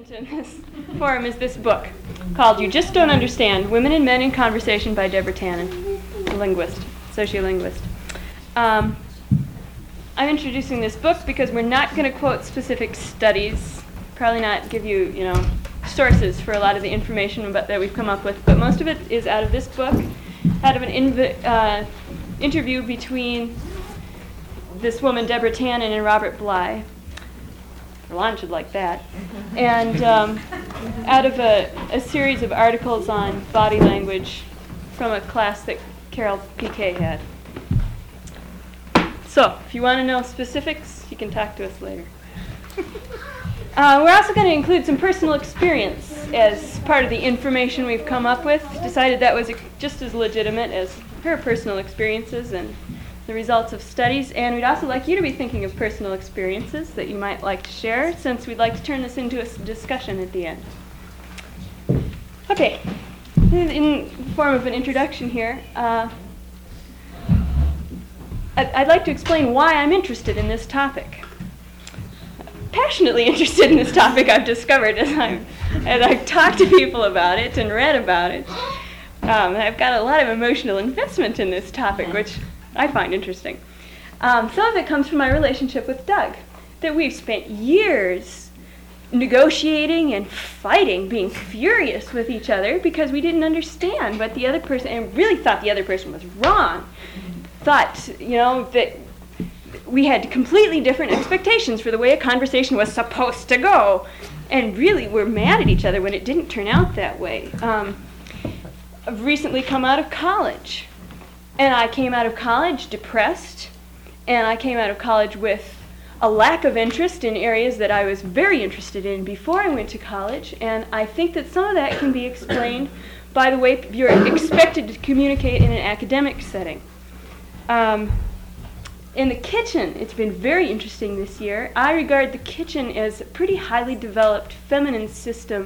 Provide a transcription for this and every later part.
In this forum is this book called You Just Don't Understand, Women and Men in Conversation by Deborah Tannen, a linguist, sociolinguist. I'm introducing this book because we're not going to quote specific studies, probably not give you, sources for a lot of the information that we've come up with, but most of it is out of this book, out of an interview between this woman, Deborah Tannen, and Robert Bly. Ron should like that. And out of a series of articles on body language from a class that Carol Piquet had. So, if you want to know specifics, you can talk to us later. We're also going to include some personal experience as part of the information we've come up with. Decided that was just as legitimate as her personal experiences and the results of studies, and we'd also like you to be thinking of personal experiences that you might like to share, since we'd like to turn this into a discussion at the end. Okay, in the form of an introduction here, I'd like to explain why I'm interested in this topic. Passionately interested in this topic, I've discovered as I've talked to people about it and read about it. I've got a lot of emotional investment in this topic, which I find interesting. Some of it comes from my relationship with Doug, that we've spent years negotiating and fighting, being furious with each other because we didn't understand what the other person, and really thought the other person was wrong. Thought, that we had completely different expectations for the way a conversation was supposed to go, and really were mad at each other when it didn't turn out that way. I've recently come out of college. And I came out of college depressed, and I came out of college with a lack of interest in areas that I was very interested in before I went to college, and I think that some of that can be explained by the way you're expected to communicate in an academic setting. In the kitchen, it's been very interesting this year. I regard the kitchen as a pretty highly developed feminist system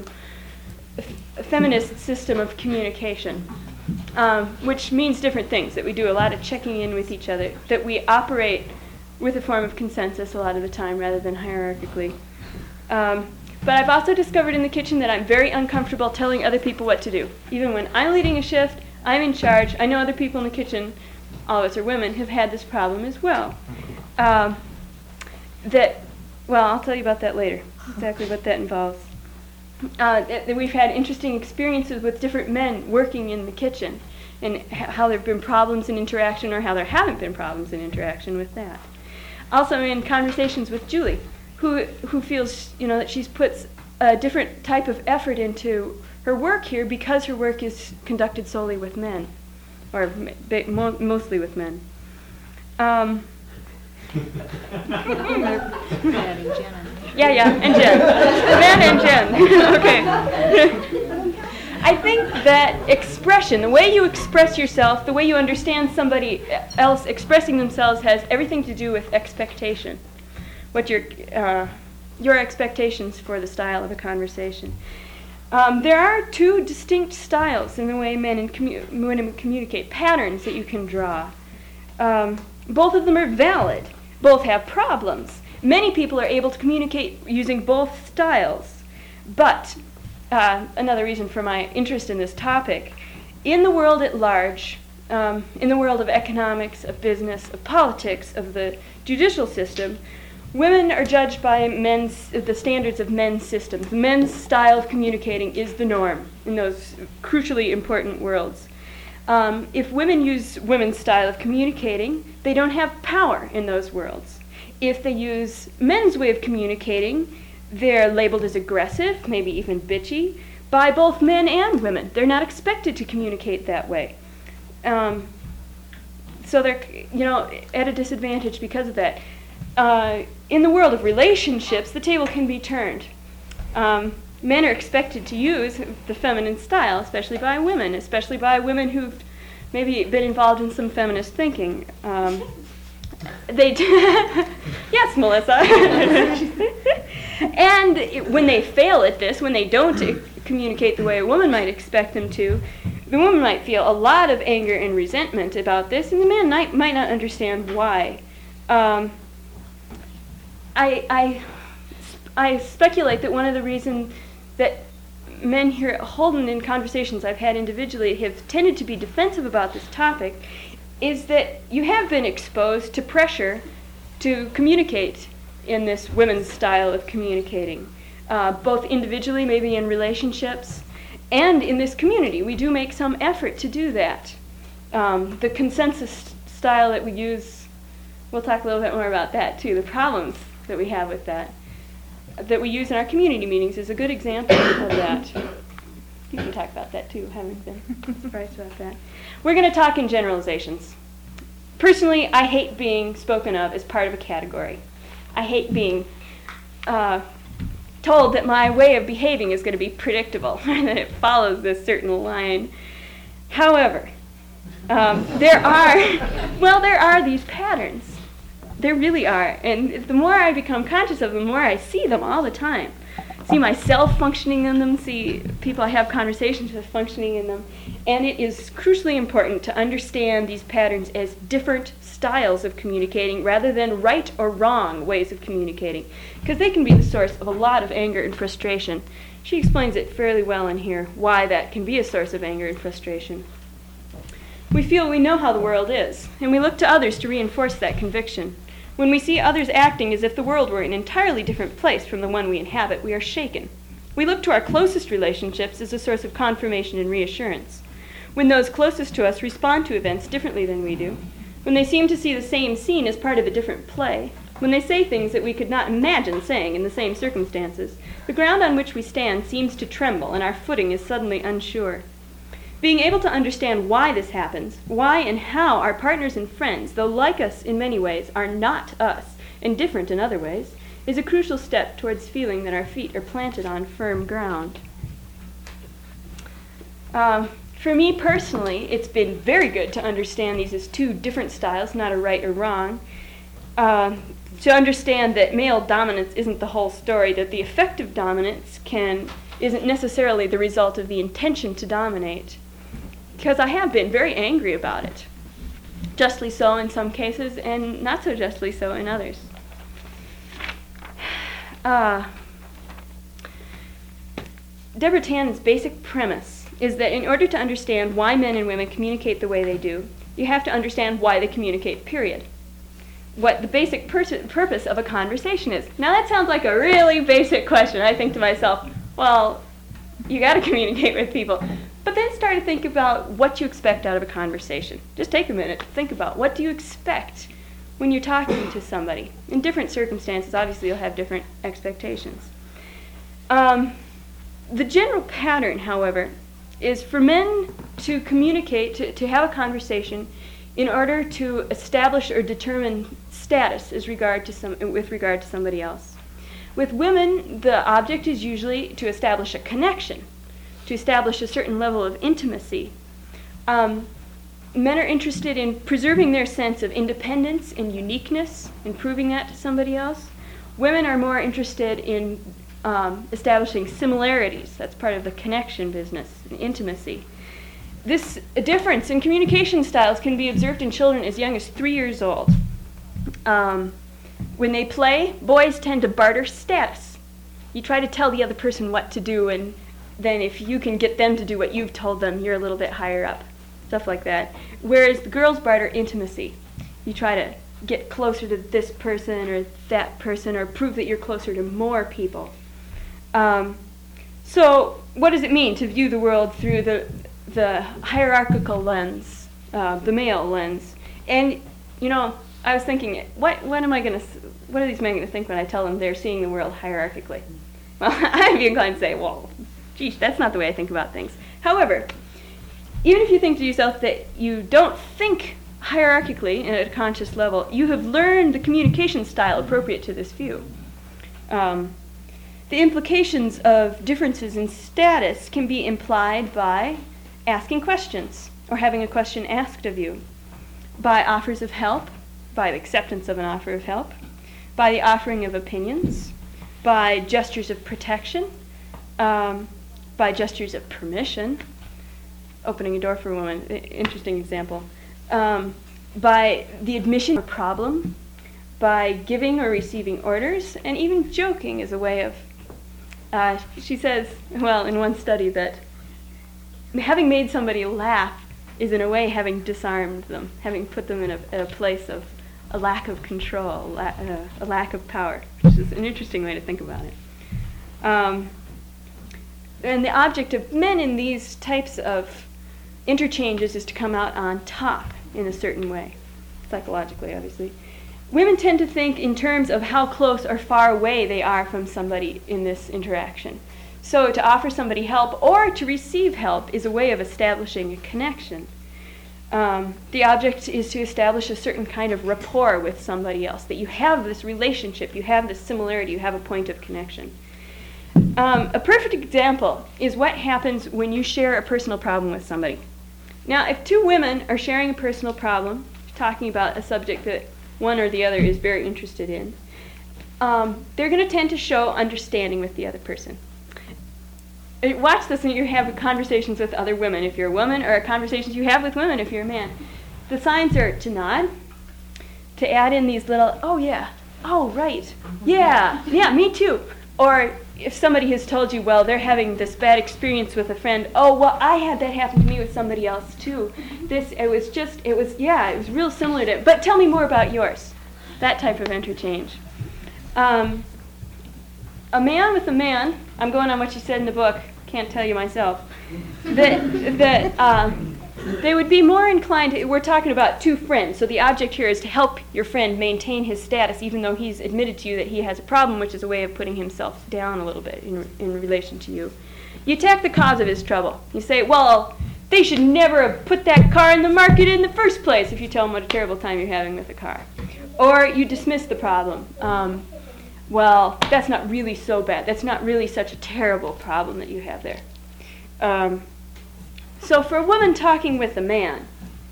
of communication. Which means different things, that we do a lot of checking in with each other, that we operate with a form of consensus a lot of the time rather than hierarchically. But I've also discovered in the kitchen that I'm very uncomfortable telling other people what to do. Even when I'm leading a shift, I'm in charge. I know other people in the kitchen, all of us are women, have had this problem as well. I'll tell you about that later, exactly what that involves. That we've had interesting experiences with different men working in the kitchen, and how there have been problems in interaction or how there haven't been problems in interaction with that. Also in conversations with Julie, who feels that she's puts a different type of effort into her work here because her work is conducted solely with men, or mostly with men. And Jen. Matt and Jen. Okay. I think that expression, the way you express yourself, the way you understand somebody else expressing themselves, has everything to do with expectation. What your expectations for the style of a conversation. There are two distinct styles in the way men and women communicate, patterns that you can draw. Both of them are valid. Both have problems. Many people are able to communicate using both styles. But another reason for my interest in this topic, in the world at large, in the world of economics, of business, of politics, of the judicial system, women are judged by the standards of men's systems. Men's style of communicating is the norm in those crucially important worlds. If women use women's style of communicating, they don't have power in those worlds. If they use men's way of communicating, they're labeled as aggressive, maybe even bitchy, by both men and women. They're not expected to communicate that way. So they're, at a disadvantage because of that. In the world of relationships, the table can be turned. Men are expected to use the feminine style, especially by women who've maybe been involved in some feminist thinking. Yes, Melissa. And when they fail at this, when they don't communicate the way a woman might expect them to, the woman might feel a lot of anger and resentment about this, and the man might not understand why. I I speculate that one of the reasons that men here at Holden, in conversations I've had individually, have tended to be defensive about this topic is that you have been exposed to pressure to communicate in this women's style of communicating, both individually, maybe in relationships, and in this community. We do make some effort to do that. The consensus style that we use, we'll talk a little bit more about that too, the problems that we have with that we use in our community meetings is a good example of that. You can talk about that too, having been surprised about that. We're going to talk in generalizations. Personally, I hate being spoken of as part of a category. I hate being told that my way of behaving is going to be predictable, and that it follows this certain line. However, there are these patterns. There really are. And the more I become conscious of them, the more I see them all the time. See myself functioning in them, see people I have conversations with functioning in them. And it is crucially important to understand these patterns as different styles of communicating rather than right or wrong ways of communicating, because they can be the source of a lot of anger and frustration. She explains it fairly well in here, why that can be a source of anger and frustration. We feel we know how the world is, and we look to others to reinforce that conviction. When we see others acting as if the world were an entirely different place from the one we inhabit, we are shaken. We look to our closest relationships as a source of confirmation and reassurance. When those closest to us respond to events differently than we do, when they seem to see the same scene as part of a different play, when they say things that we could not imagine saying in the same circumstances, the ground on which we stand seems to tremble and our footing is suddenly unsure. Being able to understand why this happens, why and how our partners and friends, though like us in many ways, are not us and different in other ways, is a crucial step towards feeling that our feet are planted on firm ground. For me personally, it's been very good to understand these as two different styles, not a right or wrong. To understand that male dominance isn't the whole story, that the effective dominance isn't necessarily the result of the intention to dominate. Because I have been very angry about it. Justly so in some cases, and not so justly so in others. Deborah Tannen's basic premise is that in order to understand why men and women communicate the way they do, you have to understand why they communicate, period. What the basic purpose of a conversation is. Now that sounds like a really basic question. I think to myself, well, you got to communicate with people. But then start to think about what you expect out of a conversation. Just take a minute to think about what do you expect when you're talking to somebody. In different circumstances, obviously you'll have different expectations. The general pattern, however, is for men to communicate, to have a conversation in order to establish or determine status with regard to somebody else. With women, the object is usually to establish a connection, to establish a certain level of intimacy. Men are interested in preserving their sense of independence and uniqueness, and proving that to somebody else. Women are more interested in establishing similarities. That's part of the connection business, intimacy. This difference in communication styles can be observed in children as young as 3 years old. When they play, boys tend to barter status. You try to tell the other person what to do, and then if you can get them to do what you've told them, you're a little bit higher up. Stuff like that. Whereas the girls barter intimacy. You try to get closer to this person or that person, or prove that you're closer to more people. So what does it mean to view the world through the hierarchical lens, the male lens? And, you know, I was thinking, what are these men going to think when I tell them they're seeing the world hierarchically? Well, I'd be inclined to say, well, geez, that's not the way I think about things. However, even if you think to yourself that you don't think hierarchically at a conscious level, you have learned the communication style appropriate to this view. The implications of differences in status can be implied by asking questions or having a question asked of you, by offers of help, by the acceptance of an offer of help, by the offering of opinions, by gestures of protection, by gestures of permission, opening a door for a woman, interesting example, by the admission of a problem, by giving or receiving orders, and even joking is a way of, she says, well, in one study, that having made somebody laugh is in a way having disarmed them, having put them in a place of a lack of control, a lack of power, which is an interesting way to think about it. And the object of men in these types of interchanges is to come out on top in a certain way, psychologically, obviously. Women tend to think in terms of how close or far away they are from somebody in this interaction. So to offer somebody help or to receive help is a way of establishing a connection. The object is to establish a certain kind of rapport with somebody else, that you have this relationship, you have this similarity, you have a point of connection. A perfect example is what happens when you share a personal problem with somebody. Now, if two women are sharing a personal problem, talking about a subject that one or the other is very interested in, they're going to tend to show understanding with the other person. Watch this when you have conversations with other women if you're a woman, or conversations you have with women if you're a man. The signs are to nod, to add in these little, oh yeah, oh right, yeah, me too. Or if somebody has told you, well, they're having this bad experience with a friend, oh, well, I had that happen to me with somebody else too. It was real similar to, but tell me more about yours. That type of interchange. A man with a man, I'm going on what you said in the book, can't tell you myself, that they would be more inclined to, we're talking about two friends, so the object here is to help your friend maintain his status even though he's admitted to you that he has a problem, which is a way of putting himself down a little bit in relation to you. You attack the cause of his trouble. You say, well, they should never have put that car in the market in the first place, if you tell them what a terrible time you're having with the car. Or you dismiss the problem. Well, that's not really so bad. That's not really such a terrible problem that you have there. So for a woman talking with a man,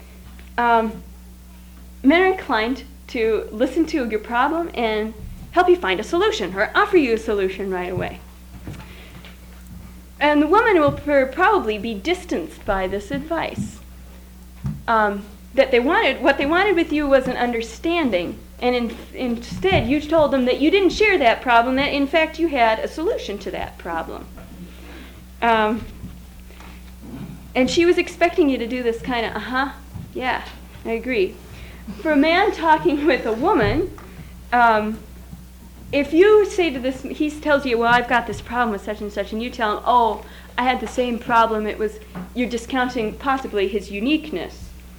men are inclined to listen to your problem and help you find a solution or offer you a solution right away. And the woman will probably be distanced by this advice. That what they wanted with you was an understanding, and instead you told them that you didn't share that problem, that in fact you had a solution to that problem. And she was expecting you to do this kind of, yeah, I agree. For a man talking with a woman, if you say to this, he tells you, well, I've got this problem with such and such, and you tell him, oh, I had the same problem, you're discounting possibly his uniqueness.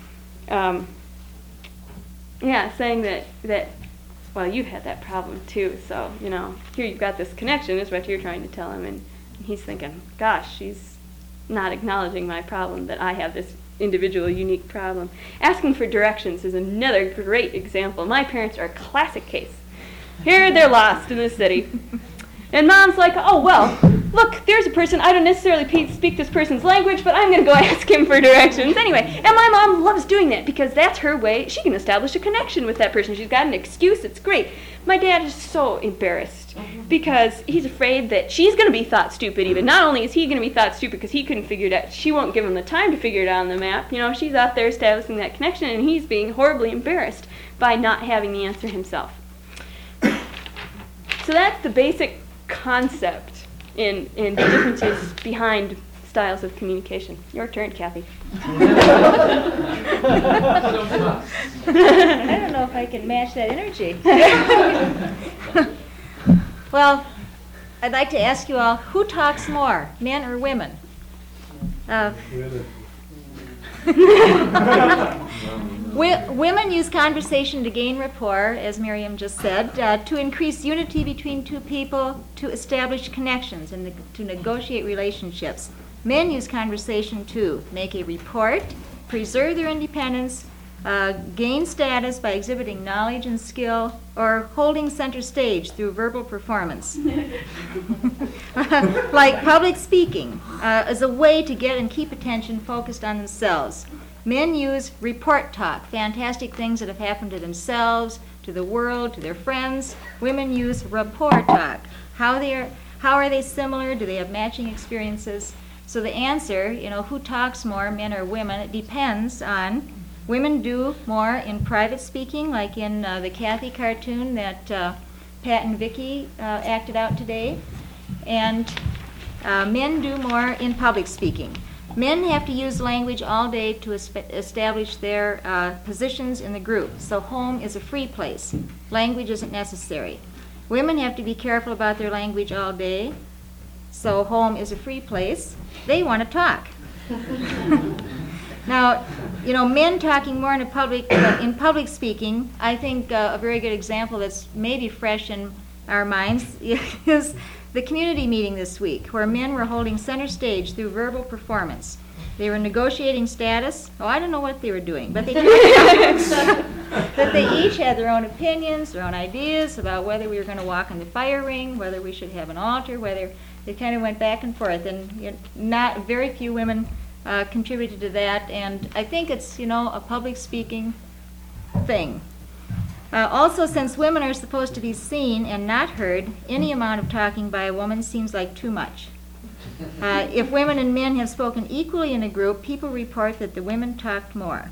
Saying that, well, you've had that problem too, so, here you've got this connection, is what you're trying to tell him, and he's thinking, gosh, she's not acknowledging my problem, that I have this individual unique problem. Asking for directions is another great example. My parents are a classic case. Here they're lost in the city. And Mom's like, oh, well, look, there's a person, I don't necessarily speak this person's language, but I'm going to go ask him for directions anyway. And my mom loves doing that because that's her way. She can establish a connection with that person. She's got an excuse. It's great. My dad is so embarrassed because he's afraid that she's going to be thought stupid even. Not only is he going to be thought stupid because he couldn't figure it out, she won't give him the time to figure it out on the map. She's out there establishing that connection, and he's being horribly embarrassed by not having the answer himself. So that's the basic concept in the differences behind styles of communication. Your turn, Kathy. I don't know if I can match that energy. Well, I'd like to ask you all, who talks more, men or women? Women use conversation to gain rapport, as Miriam just said, to increase unity between two people, to establish connections, and to negotiate relationships. Men use conversation to make a report, preserve their independence, gain status by exhibiting knowledge and skill, or holding center stage through verbal performance. Like public speaking as a way to get and keep attention focused on themselves. Men use report talk, fantastic things that have happened to themselves, to the world, to their friends. Women use rapport talk. How are they similar? Do they have matching experiences? So the answer, who talks more, men or women, it depends on Women do more in private speaking, like in the Kathy cartoon that Pat and Vicki acted out today. And men do more in public speaking. Men have to use language all day to establish their positions in the group. So home is a free place. Language isn't necessary. Women have to be careful about their language all day. So home is a free place. They want to talk. Now, men talking more in public speaking, I think a very good example that's maybe fresh in our minds is the community meeting this week, where men were holding center stage through verbal performance. They were negotiating status. Oh, I don't know what they were doing, but they that they each had their own opinions, their own ideas about whether we were going to walk in the fire ring, whether we should have an altar, whether they kind of went back and forth. And not very few women contributed to that, and I think it's a public speaking thing. Also, since women are supposed to be seen and not heard, any amount of talking by a woman seems like too much. If women and men have spoken equally in a group, people report that the women talked more.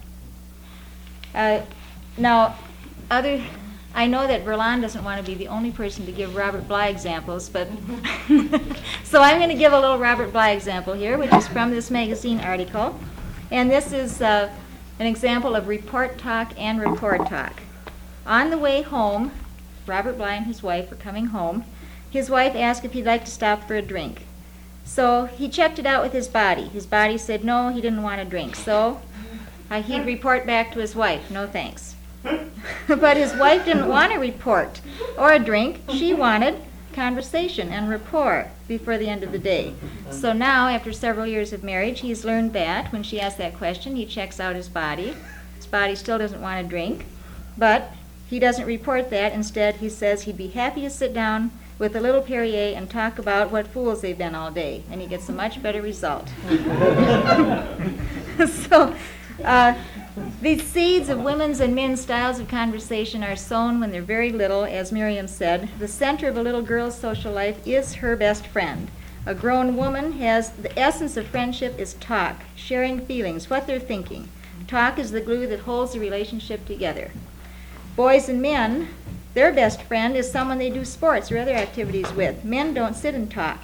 Now, I know that Verlon doesn't want to be the only person to give Robert Bly examples, but so I'm going to give a little Robert Bly example here, which is from this magazine article. And this is an example of report talk and report talk. On the way home, Robert Bly and his wife were coming home. His wife asked if he'd like to stop for a drink. So he checked it out with his body. His body said no, he didn't want a drink. So he'd report back to his wife, no thanks. But his wife didn't want a report or a drink. She wanted conversation and rapport before the end of the day. So now, after several years of marriage, he's learned that when she asks that question, he checks out his body. His body still doesn't want a drink, but he doesn't report that. Instead, he says he'd be happy to sit down with a little Perrier and talk about what fools they've been all day, and he gets a much better result. So, these seeds of women's and men's styles of conversation are sown when they're very little, as Miriam said. The center of a little girl's social life is her best friend. A grown woman has the essence of friendship is talk, sharing feelings, what they're thinking. Talk is the glue that holds the relationship together. Boys and men, their best friend is someone they do sports or other activities with. Men don't sit and talk.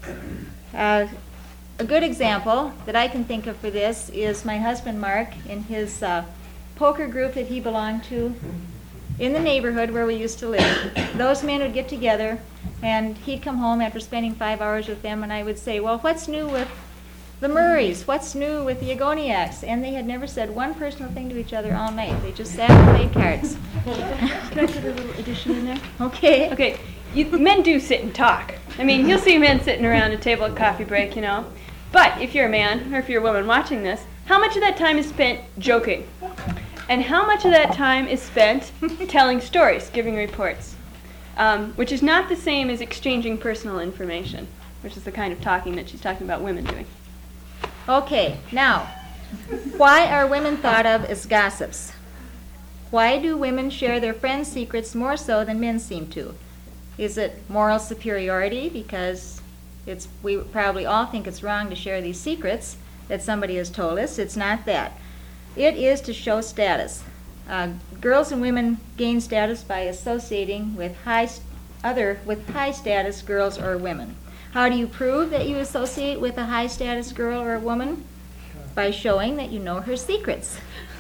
A good example that I can think of for this is my husband Mark in his poker group that he belonged to in the neighborhood where we used to live. Those men would get together and he'd come home after spending 5 hours with them, and I would say, well, what's new with the Murrays? What's new with the Agoniacs? And they had never said one personal thing to each other all night. They just sat and played cards. Can I put a little addition in there? Okay. Okay, men do sit and talk. I mean, you'll see men sitting around a table at coffee break, But if you're a man, or if you're a woman watching this, how much of that time is spent joking? And how much of that time is spent telling stories, giving reports? Which is not the same as exchanging personal information, which is the kind of talking that she's talking about women doing. Okay, now, why are women thought of as gossips? Why do women share their friends' secrets more so than men seem to? Is it moral superiority? Because we probably all think it's wrong to share these secrets that somebody has told us. It's not that. It is to show status. Girls and women gain status by associating with high status girls or women. How do you prove that you associate with a high status girl or a woman? By showing that you know her secrets.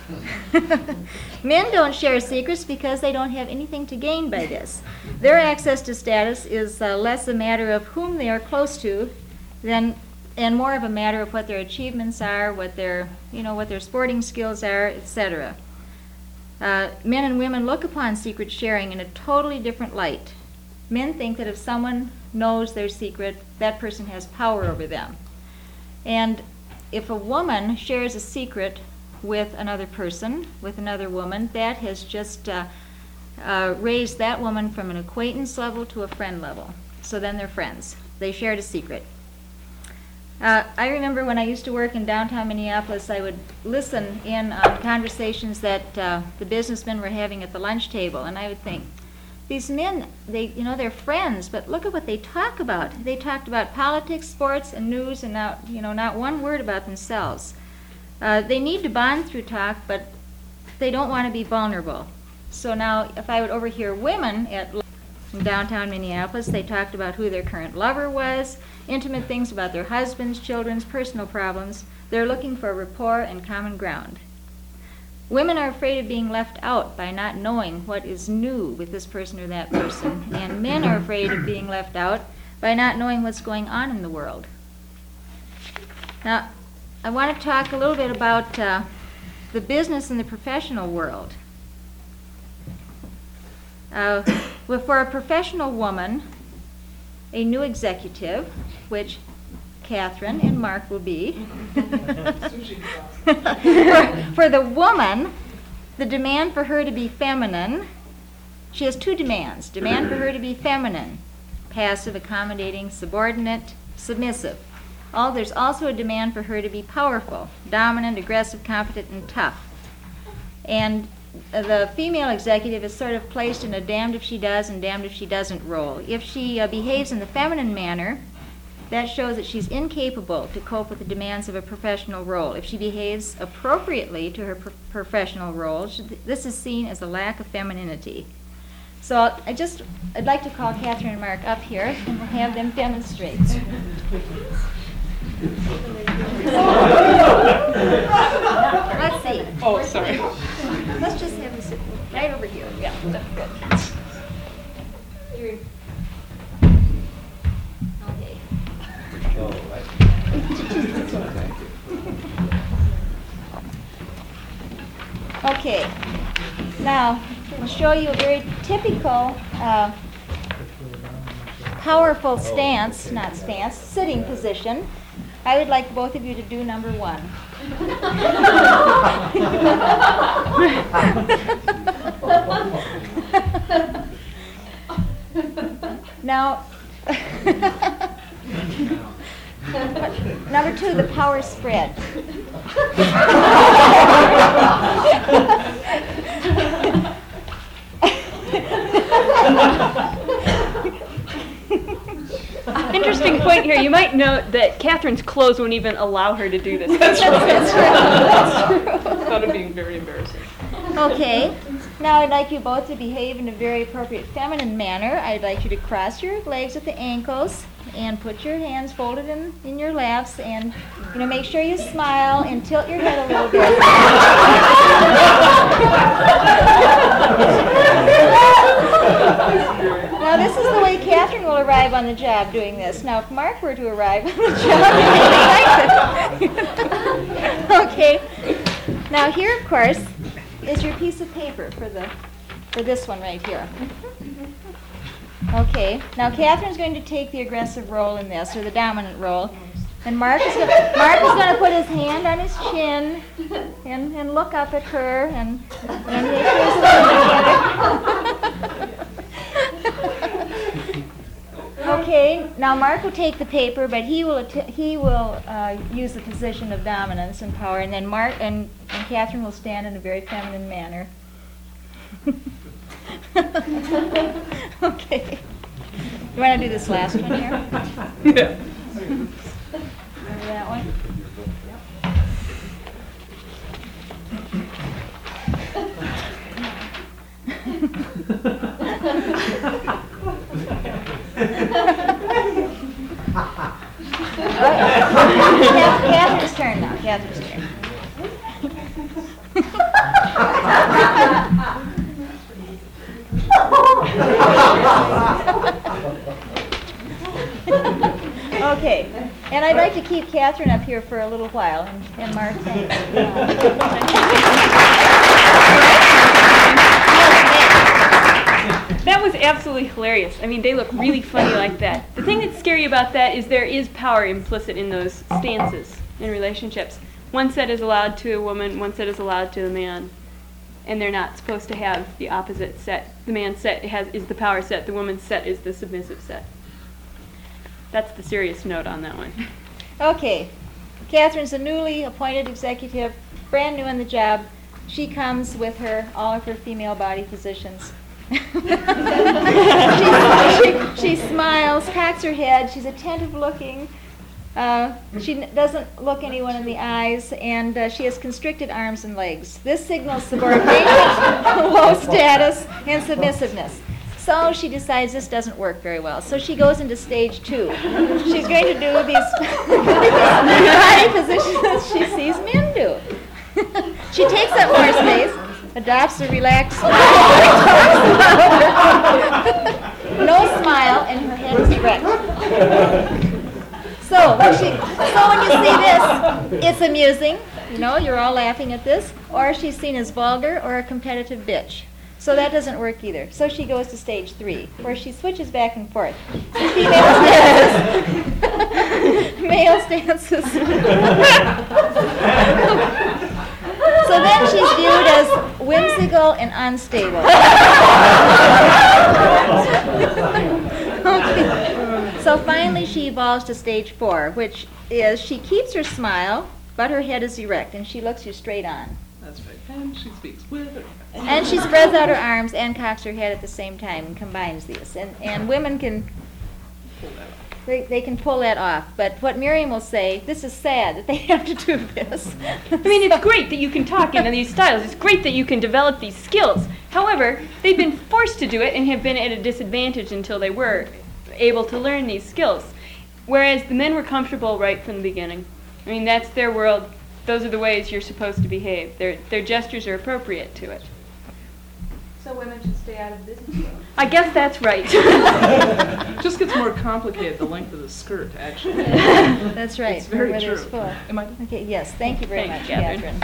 Men don't share secrets because they don't have anything to gain by this. Their access to status is less a matter of whom they are close to and more of a matter of what their achievements are, what their sporting skills are, etc. Men and women look upon secret sharing in a totally different light. Men think that if someone knows their secret, that person has power over them. And if a woman shares a secret with another person, with another woman, that has just raised that woman from an acquaintance level to a friend level. So then they're friends. They shared a secret. I remember when I used to work in downtown Minneapolis, I would listen in on conversations that the businessmen were having at the lunch table, and I would think, these men, they're friends, but look at what they talk about. They talked about politics, sports, and news, and not one word about themselves. They need to bond through talk, but they don't want to be vulnerable. So now, if I would overhear women in downtown Minneapolis, they talked about who their current lover was, intimate things about their husbands, children's personal problems. They're looking for rapport and common ground. Women are afraid of being left out by not knowing what is new with this person or that person. And men are afraid of being left out by not knowing what's going on in the world. Now, I want to talk a little bit about the business and the professional world. For a professional woman, a new executive, which Catherine and Mark will be. For the woman, the demand for her to be feminine, she has two demands. Demand for her to be feminine, passive, accommodating, subordinate, submissive. There's also a demand for her to be powerful, dominant, aggressive, competent, and tough. And the female executive is sort of placed in a damned if she does and damned if she doesn't role. If she behaves in the feminine manner, that shows that she's incapable to cope with the demands of a professional role. If she behaves appropriately to her professional role, this is seen as a lack of femininity. So I'd like to call Catherine and Mark up here and we'll have them demonstrate. Let's see. Oh, sorry. Let's just have this right over here. Yeah, that's good. Okay. Now, I'll show you a very typical powerful sitting position. I would like both of you to do number one. Now, number two, the power spread. Interesting point here. You might note that Catherine's clothes won't even allow her to do this. That's true. Thought of being very embarrassing. Okay. Now I'd like you both to behave in a very appropriate feminine manner. I'd like you to cross your legs at the ankles and put your hands folded in your laps and make sure you smile and tilt your head a little bit. Now this is the way Catherine will arrive on the job doing this. Now if Mark were to arrive on the job, he would like it. Okay. Now here, of course, is your piece of paper for this one right here. Okay. Now Catherine's going to take the aggressive role in this, or the dominant role, and Mark is going to put his hand on his chin and look up at her and make his together. Okay. Now Mark will take the paper, but he will use the position of dominance and power, and then Mark and Catherine will stand in a very feminine manner. Okay. You want to do this last one here? Yeah. Remember that one? Catherine's turn now. Catherine's turn. Okay, and I'd like to keep Catherine up here for a little while, and Mark. That was absolutely hilarious. I mean, they look really funny like that. The thing that's scary about that is there is power implicit in those stances in relationships. One set is allowed to a woman, one set is allowed to a man. And they're not supposed to have the opposite set. The man's set is the power set, the woman's set is the submissive set. That's the serious note on that one. Okay. Catherine's a newly appointed executive, brand new in the job. She comes with all of her female body positions. she smiles, cocks her head, she's attentive looking, She doesn't look anyone in the eyes, and she has constricted arms and legs. This signals subordination, low status, and submissiveness. So she decides this doesn't work very well. So she goes into stage 2. She's going to do these body positions that she sees men do. She takes up more space, adopts a relaxed smile, no smile, and her head is erect. So when you see this, it's amusing. You know, you're all laughing at this. Or she's seen as vulgar or a competitive bitch. So that doesn't work either. So she goes to stage 3, where she switches back and forth. Female stances. Male stances. So then she's viewed as whimsical and unstable. Okay. So finally she evolves to stage 4, which is she keeps her smile, but her head is erect, and she looks you straight on. That's right. And she speaks with her. And she spreads out her arms and cocks her head at the same time and combines these. And women can they can pull that off. But what Miriam will say, this is sad that they have to do this. I mean, it's great that you can talk in these styles. It's great that you can develop these skills. However, they've been forced to do it and have been at a disadvantage until they were able to learn these skills. Whereas the men were comfortable right from the beginning. I mean, that's their world. Those are the ways you're supposed to behave. Their gestures are appropriate to it. So women should stay out of business world. I guess that's right. It just gets more complicated, the length of the skirt, actually. That's right. It's very where true. there's full. Am I? Okay, yes, thank you very Thank much, you, Catherine.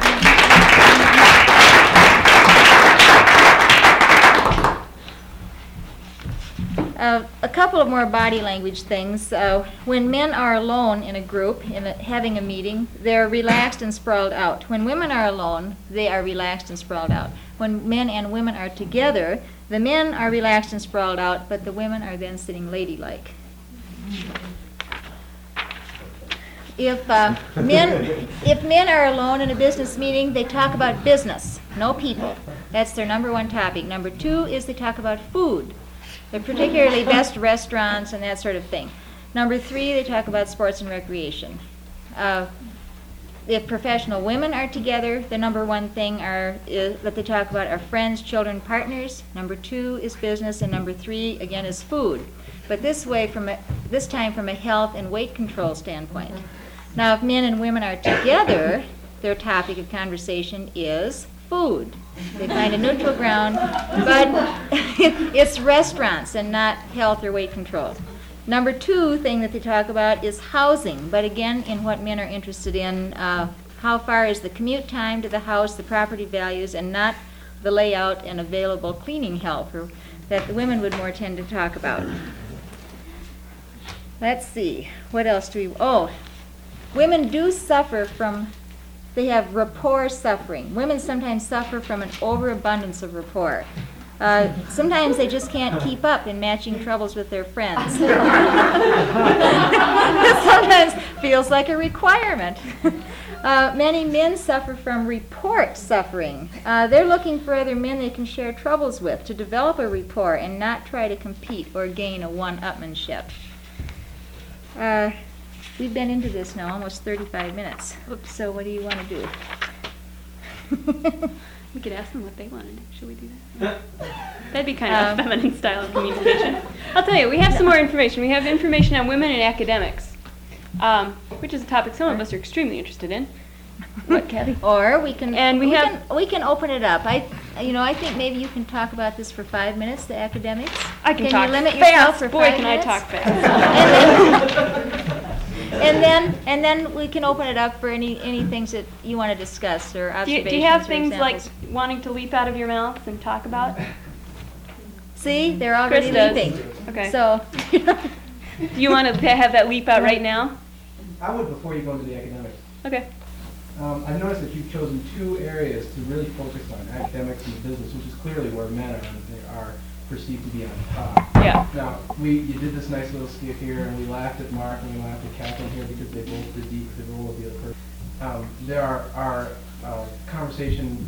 A couple of more body language things. When men are alone in a group, having a meeting, they're relaxed and sprawled out. When women are alone, they are relaxed and sprawled out. When men and women are together, the men are relaxed and sprawled out, but the women are then sitting ladylike. If men are alone in a business meeting, they talk about business, no people. That's their number 1 topic. Number 2 is they talk about food. They're particularly best restaurants and that sort of thing. Number 3, they talk about sports and recreation. If professional women are together, the number 1 thing that they talk about are friends, children, partners. Number 2 is business, and number 3, again, is food. But this time from a health and weight control standpoint. Now, if men and women are together, their topic of conversation is food. They find a neutral ground, but it's restaurants and not health or weight control. Number 2 thing that they talk about is housing, but again, in what men are interested in, how far is the commute time to the house, the property values, and not the layout and available cleaning help, or that the women would more tend to talk about. Let's see, what else do we, women do suffer from, they have rapport suffering. Women sometimes suffer from an overabundance of rapport. Sometimes they just can't keep up in matching troubles with their friends. It sometimes feels like a requirement. Many men suffer from report suffering. They're looking for other men they can share troubles with to develop a rapport and not try to compete or gain a one-upmanship. We've been into this now almost 35 minutes. Oops, so what do you want to do? We could ask them what they want to do. Should we do that? That'd be kind of a feminine style of communication. I'll tell you, we have some more information. We have information on women and academics, which is a topic some of us are extremely interested in. What, Kathy? Or we can we can open it up. I think maybe you can talk about this for 5 minutes, the academics. I can talk you limit fast. yourself for Boy, 5 can minutes? I talk fast. And then we can open it up for any things that you want to discuss or observations. Do you have or things like examples. wanting to leap out of your mouth and talk about? See, they're already Chris does. leaping. Okay. So Do you want to have that leap out right now? I would before you go into the academics. Okay. I've noticed that you've chosen 2 areas to really focus on, academics and business, which is clearly where men are perceived to be on top. Yeah. Now, you did this nice little skit here, and we laughed at Mark and we laughed at Catherine here because they both did the role of the other person. There are conversation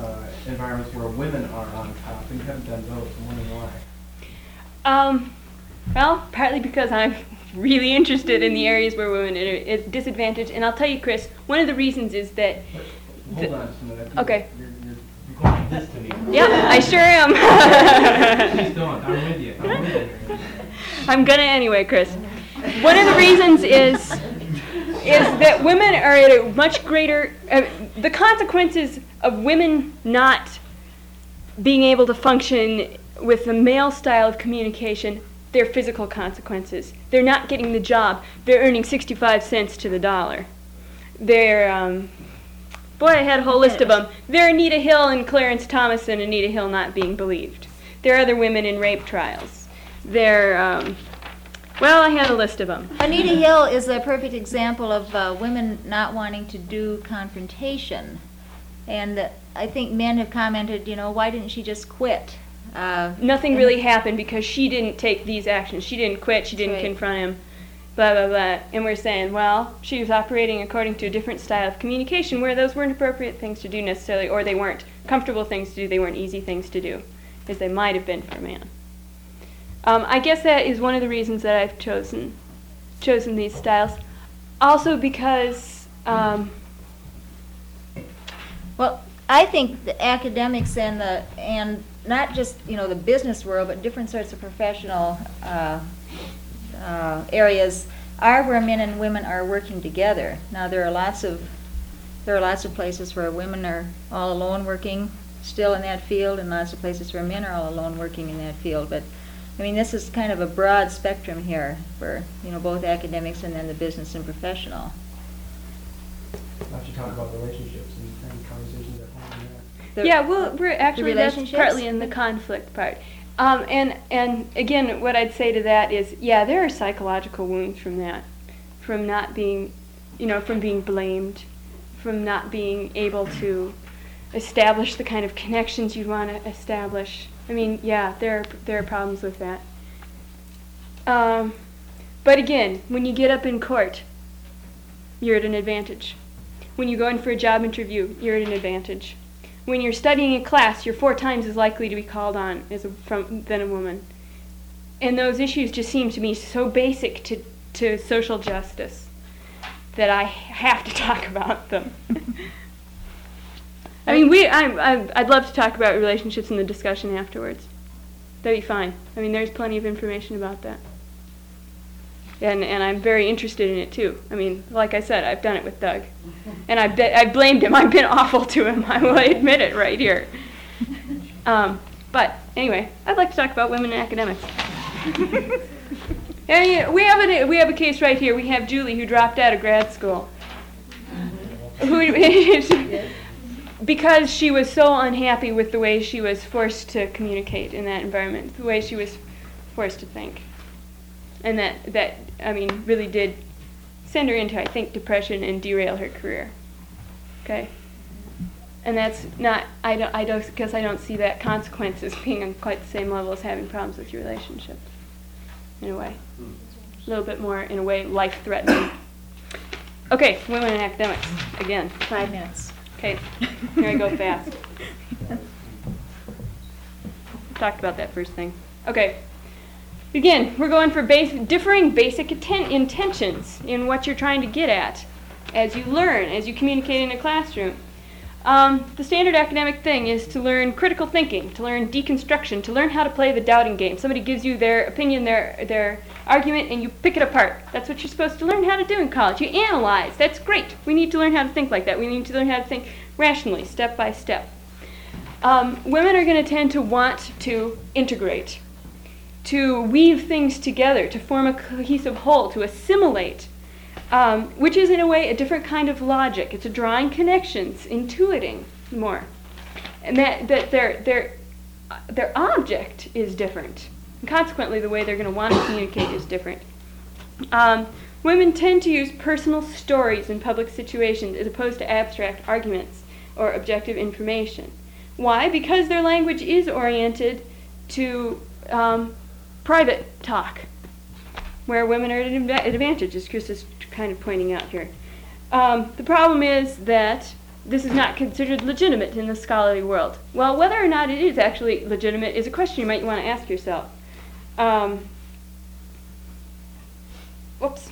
environments where women are on top, and you haven't done those. I'm wondering why. Well, partly because I'm really interested in the areas where women are disadvantaged, and I'll tell you, Chris, one of the reasons is that... Hold on just a minute. I think Okay. You're going this to me. Yeah, I sure am. Please don't. I'm with you. I'm with you. I'm gonna anyway, Chris. One of the reasons is that women are at a much greater... the consequences of women not being able to function with the male style of communication, they're physical consequences. They're not getting the job. They're earning 65 cents to the dollar. They're... boy, I had a whole list of them. They're Anita Hill and Clarence Thomas, and Anita Hill not being believed. There are other women in rape trials. They're... well, I had a list of them. Anita Hill is a perfect example of women not wanting to do confrontation. And I think men have commented, why didn't she just quit? Nothing really happened because she didn't take these actions. She didn't quit. She didn't confront him. Blah, blah, blah. And we're saying, well, she was operating according to a different style of communication where those weren't appropriate things to do necessarily, or they weren't comfortable things to do, they weren't easy things to do, as they might have been for a man. I guess that is one of the reasons that I've chosen these styles. Also because... well, I think the academics and not just the business world, but different sorts of professional areas are where men and women are working together. Now there are lots of places where women are all alone working still in that field, and lots of places where men are all alone working in that field. But I mean, this is kind of a broad spectrum here for both academics and then the business and professional. Why don't you talk about relationships and conversations at home? Yeah, well, we're actually that's relationships? partly in the conflict part. And again, what I'd say to that is, yeah, there are psychological wounds from that, from not being, from being blamed, from not being able to establish the kind of connections you'd want to establish. I mean, yeah, there are problems with that. But again, when you get up in court, you're at an advantage. When you go in for a job interview, you're at an advantage. When you're studying a class, you're 4 times as likely to be called on than a woman. And those issues just seem to me so basic to social justice that I have to talk about them. I mean, I'd love to talk about relationships in the discussion afterwards. That'd be fine. I mean, there's plenty of information about that. And I'm very interested in it too. I mean, like I said, I've done it with Doug. And I blamed him. I've been awful to him. I will admit it right here. But anyway, I'd like to talk about women in academics. And we have a case right here. We have Julie, who dropped out of grad school. Because she was so unhappy with the way she was forced to communicate in that environment, the way she was forced to think. And that I mean, really did send her into, I think, depression and derail her career. Okay? And that's not, I don't see that consequence as being on quite the same level as having problems with your relationships, in a way. A little bit more, in a way, life-threatening. Okay, women in academics, again. 5 minutes. Okay, here I go fast. Talked about that first thing. Okay. Again, we're going for differing basic intentions in what you're trying to get at as you learn, as you communicate in a classroom. The standard academic thing is to learn critical thinking, to learn deconstruction, to learn how to play the doubting game. Somebody gives you their opinion, their argument, and you pick it apart. That's what you're supposed to learn how to do in college. You analyze. That's great. We need to learn how to think like that. We need to learn how to think rationally, step by step. Women are going to tend to want to integrate, to weave things together, to form a cohesive whole, to assimilate, which is in a way a different kind of logic. It's a drawing connections, intuiting more, and that their object is different, and consequently the way they're going to want to communicate is different. Women tend to use personal stories in public situations as opposed to abstract arguments or objective information. Why? Because their language is oriented to private talk, where women are at an advantage, as Chris is kind of pointing out here. The problem is that this is not considered legitimate in the scholarly world. Well, whether or not it is actually legitimate is a question you might want to ask yourself. whoops.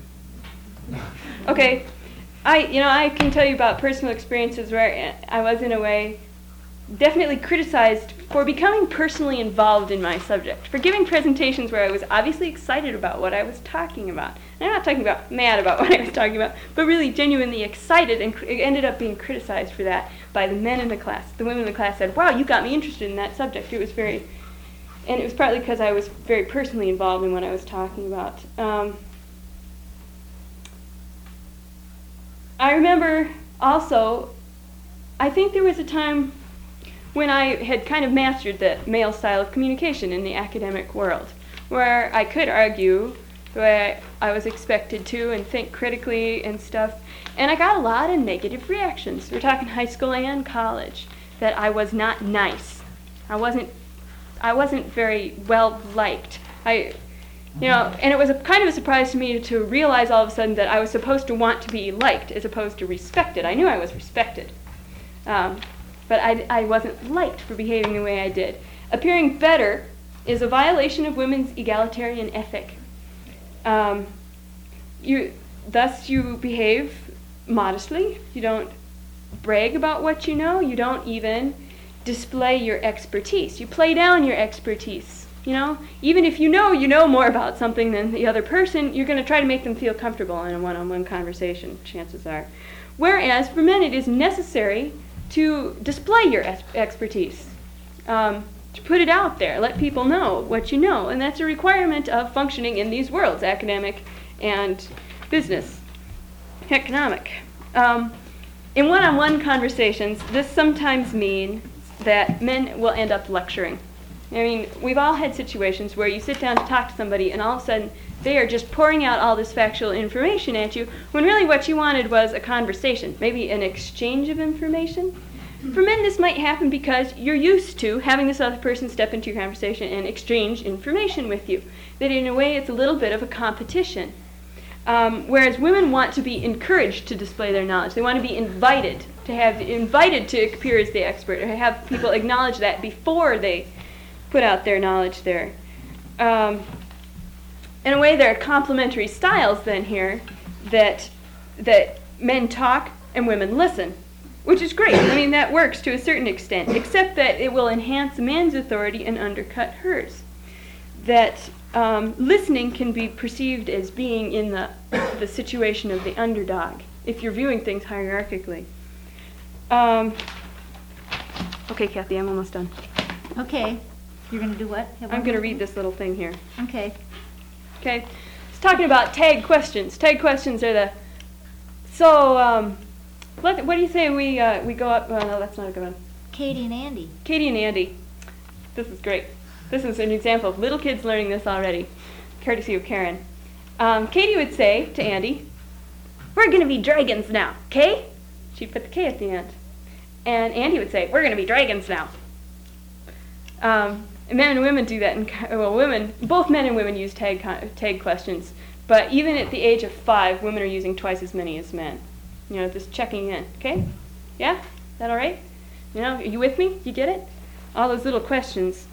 Okay, I can tell you about personal experiences where I was in a way definitely criticized for becoming personally involved in my subject, for giving presentations where I was obviously excited about what I was talking about. And I'm not talking about mad about what I was talking about, but really genuinely excited, and ended up being criticized for that by the men in the class. The women in the class said, wow, you got me interested in that subject. And it was partly because I was very personally involved in what I was talking about. I remember also, I think there was a time when I had kind of mastered the male style of communication in the academic world, where I could argue the way I was expected to and think critically and stuff. And I got a lot of negative reactions. We're talking high school and college, that I was not nice. I wasn't very well liked. And it was kind of a surprise to me to realize all of a sudden that I was supposed to want to be liked as opposed to respected. I knew I was respected. But I wasn't liked for behaving the way I did. Appearing better is a violation of women's egalitarian ethic. Thus you behave modestly. You don't brag about what you know. You don't even display your expertise. You play down your expertise. Even if you know more about something than the other person, you're going to try to make them feel comfortable in a one-on-one conversation, chances are. Whereas for men it is necessary to display your expertise, to put it out there, let people know what you know, and that's a requirement of functioning in these worlds, academic and business, economic. In one-on-one conversations, this sometimes means that men will end up lecturing. I mean, we've all had situations where you sit down to talk to somebody and all of a sudden they are just pouring out all this factual information at you when really what you wanted was a conversation, maybe an exchange of information. For men, this might happen because you're used to having this other person step into your conversation and exchange information with you. That in a way it's a little bit of a competition. Whereas women want to be encouraged to display their knowledge. They want to be invited to appear as the expert, or have people acknowledge that before they put out their knowledge there. In a way, there are complementary styles then here that men talk and women listen, which is great. I mean, that works to a certain extent, except that it will enhance a man's authority and undercut hers. That listening can be perceived as being in the situation of the underdog, if you're viewing things hierarchically. Okay, Kathy, I'm almost done. Okay. You're going to do what? I'm going to read this little thing here. Okay. Okay. It's talking about tag questions. Tag questions are what do you say we go up? Oh, no, that's not a good one. Katie and Andy. Katie and Andy. This is great. This is an example of little kids learning this already, courtesy of Karen. Katie would say to Andy, "We're going to be dragons now, K?" She'd put the K at the end. And Andy would say, "We're going to be dragons now." Men and women do that. Both men and women use tag questions. But even at the age of 5, women are using twice as many as men. Just checking in. Okay? Yeah? Is that all right? Are you with me? You get it? All those little questions.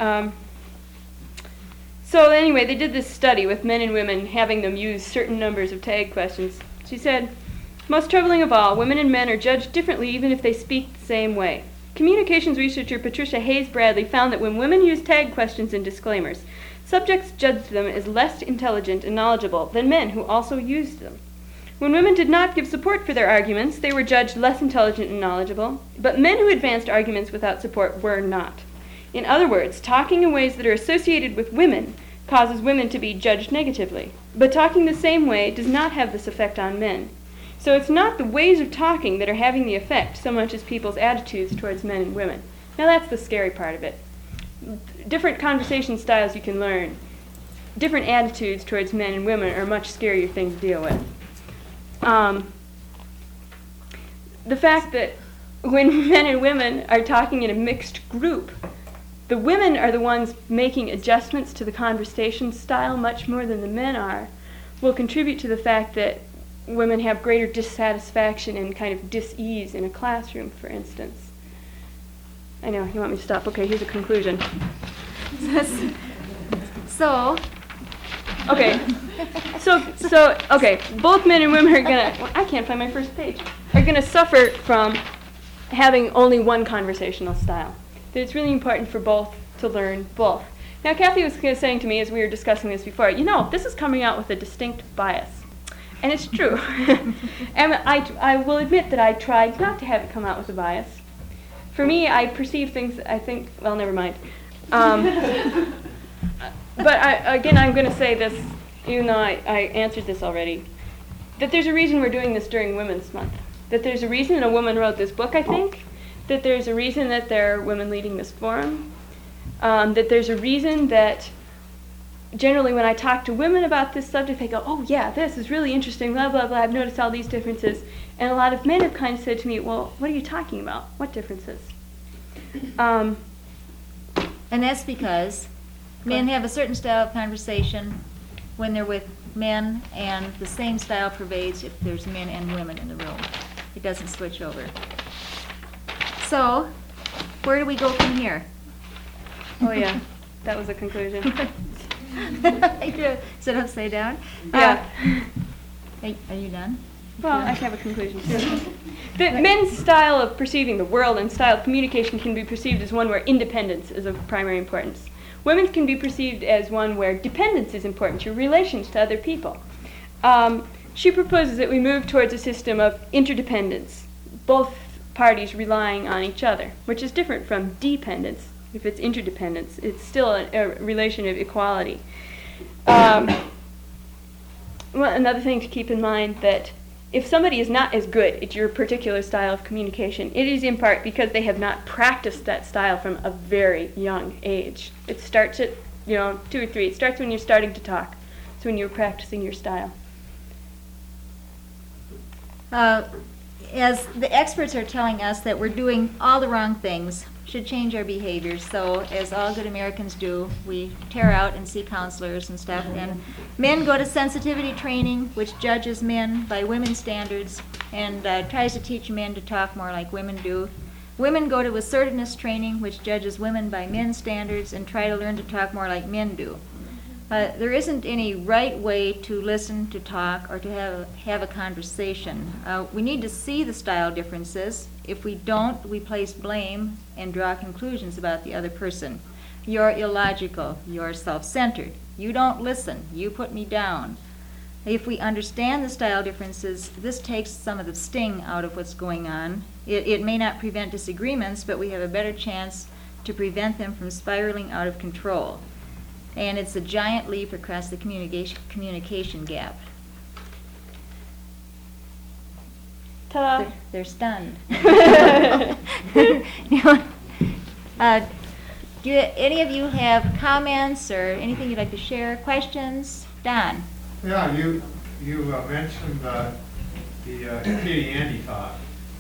So anyway, they did this study with men and women, having them use certain numbers of tag questions. She said, "Most troubling of all, women and men are judged differently even if they speak the same way. Communications researcher Patricia Hayes Bradley found that when women use tag questions and disclaimers, subjects judged them as less intelligent and knowledgeable than men who also used them. When women did not give support for their arguments, they were judged less intelligent and knowledgeable, but men who advanced arguments without support were not. In other words, talking in ways that are associated with women causes women to be judged negatively, but talking the same way does not have this effect on men. So it's not the ways of talking that are having the effect so much as people's attitudes towards men and women." Now that's the scary part of it. Different conversation styles you can learn. Different attitudes towards men and women are a much scarier thing to deal with. The fact that when men and women are talking in a mixed group, the women are the ones making adjustments to the conversation style much more than the men are, will contribute to the fact that women have greater dissatisfaction and kind of dis-ease in a classroom, for instance. I know, you want me to stop? Okay, here's a conclusion. So, Okay. Okay. Both men and women are gonna. Well, I can't find my first page. Are gonna suffer from having only one conversational style. That it's really important for both to learn both. Now, Kathy was saying to me as we were discussing this before, this is coming out with a distinct bias. And it's true. And I will admit that I tried not to have it come out with a bias. For me, I perceive things, well, never mind. But I'm going to say this, even though I answered this already, that there's a reason we're doing this during Women's Month. That there's a reason a woman wrote this book, I think. That there's a reason that there are women leading this forum. That there's a reason that generally when I talk to women about this subject, they go, oh yeah, this is really interesting, blah, blah, blah, I've noticed all these differences. And a lot of men have kind of said to me, well, what are you talking about? What differences? And that's because men have a certain style of conversation when they're with men, and the same style pervades if there's men and women in the room. It doesn't switch over. So, where do we go from here? Oh yeah, that was a conclusion. Is it upside down? Yeah. Are you done? Well, I have a conclusion too. The men's style of perceiving the world and style of communication can be perceived as one where independence is of primary importance. Women's can be perceived as one where dependence is important, your relations to other people. She proposes that we move towards a system of interdependence, both parties relying on each other, which is different from dependence. If it's interdependence, it's still a relation of equality. Well, another thing to keep in mind that if somebody is not as good at your particular style of communication, it is in part because they have not practiced that style from a very young age. It starts at, 2 or 3. It starts when you're starting to talk. It's when you're practicing your style. As the experts are telling us that we're doing all the wrong things, should change our behaviors. So, as all good Americans do, we tear out and see counselors and stuff. And men go to sensitivity training, which judges men by women's standards and tries to teach men to talk more like women do. Women go to assertiveness training, which judges women by men's standards and try to learn to talk more like men do. There isn't any right way to listen, to talk, or to have a conversation. We need to see the style differences. If we don't, we place blame and draw conclusions about the other person. You're illogical. You're self-centered. You don't listen. You put me down. If we understand the style differences, this takes some of the sting out of what's going on. It may not prevent disagreements, but we have a better chance to prevent them from spiraling out of control. And it's a giant leap across the communication gap. Ta-da! They're stunned. Do any of you have comments or anything you'd like to share? Questions? Don? Yeah, you mentioned the Katie Andy talk,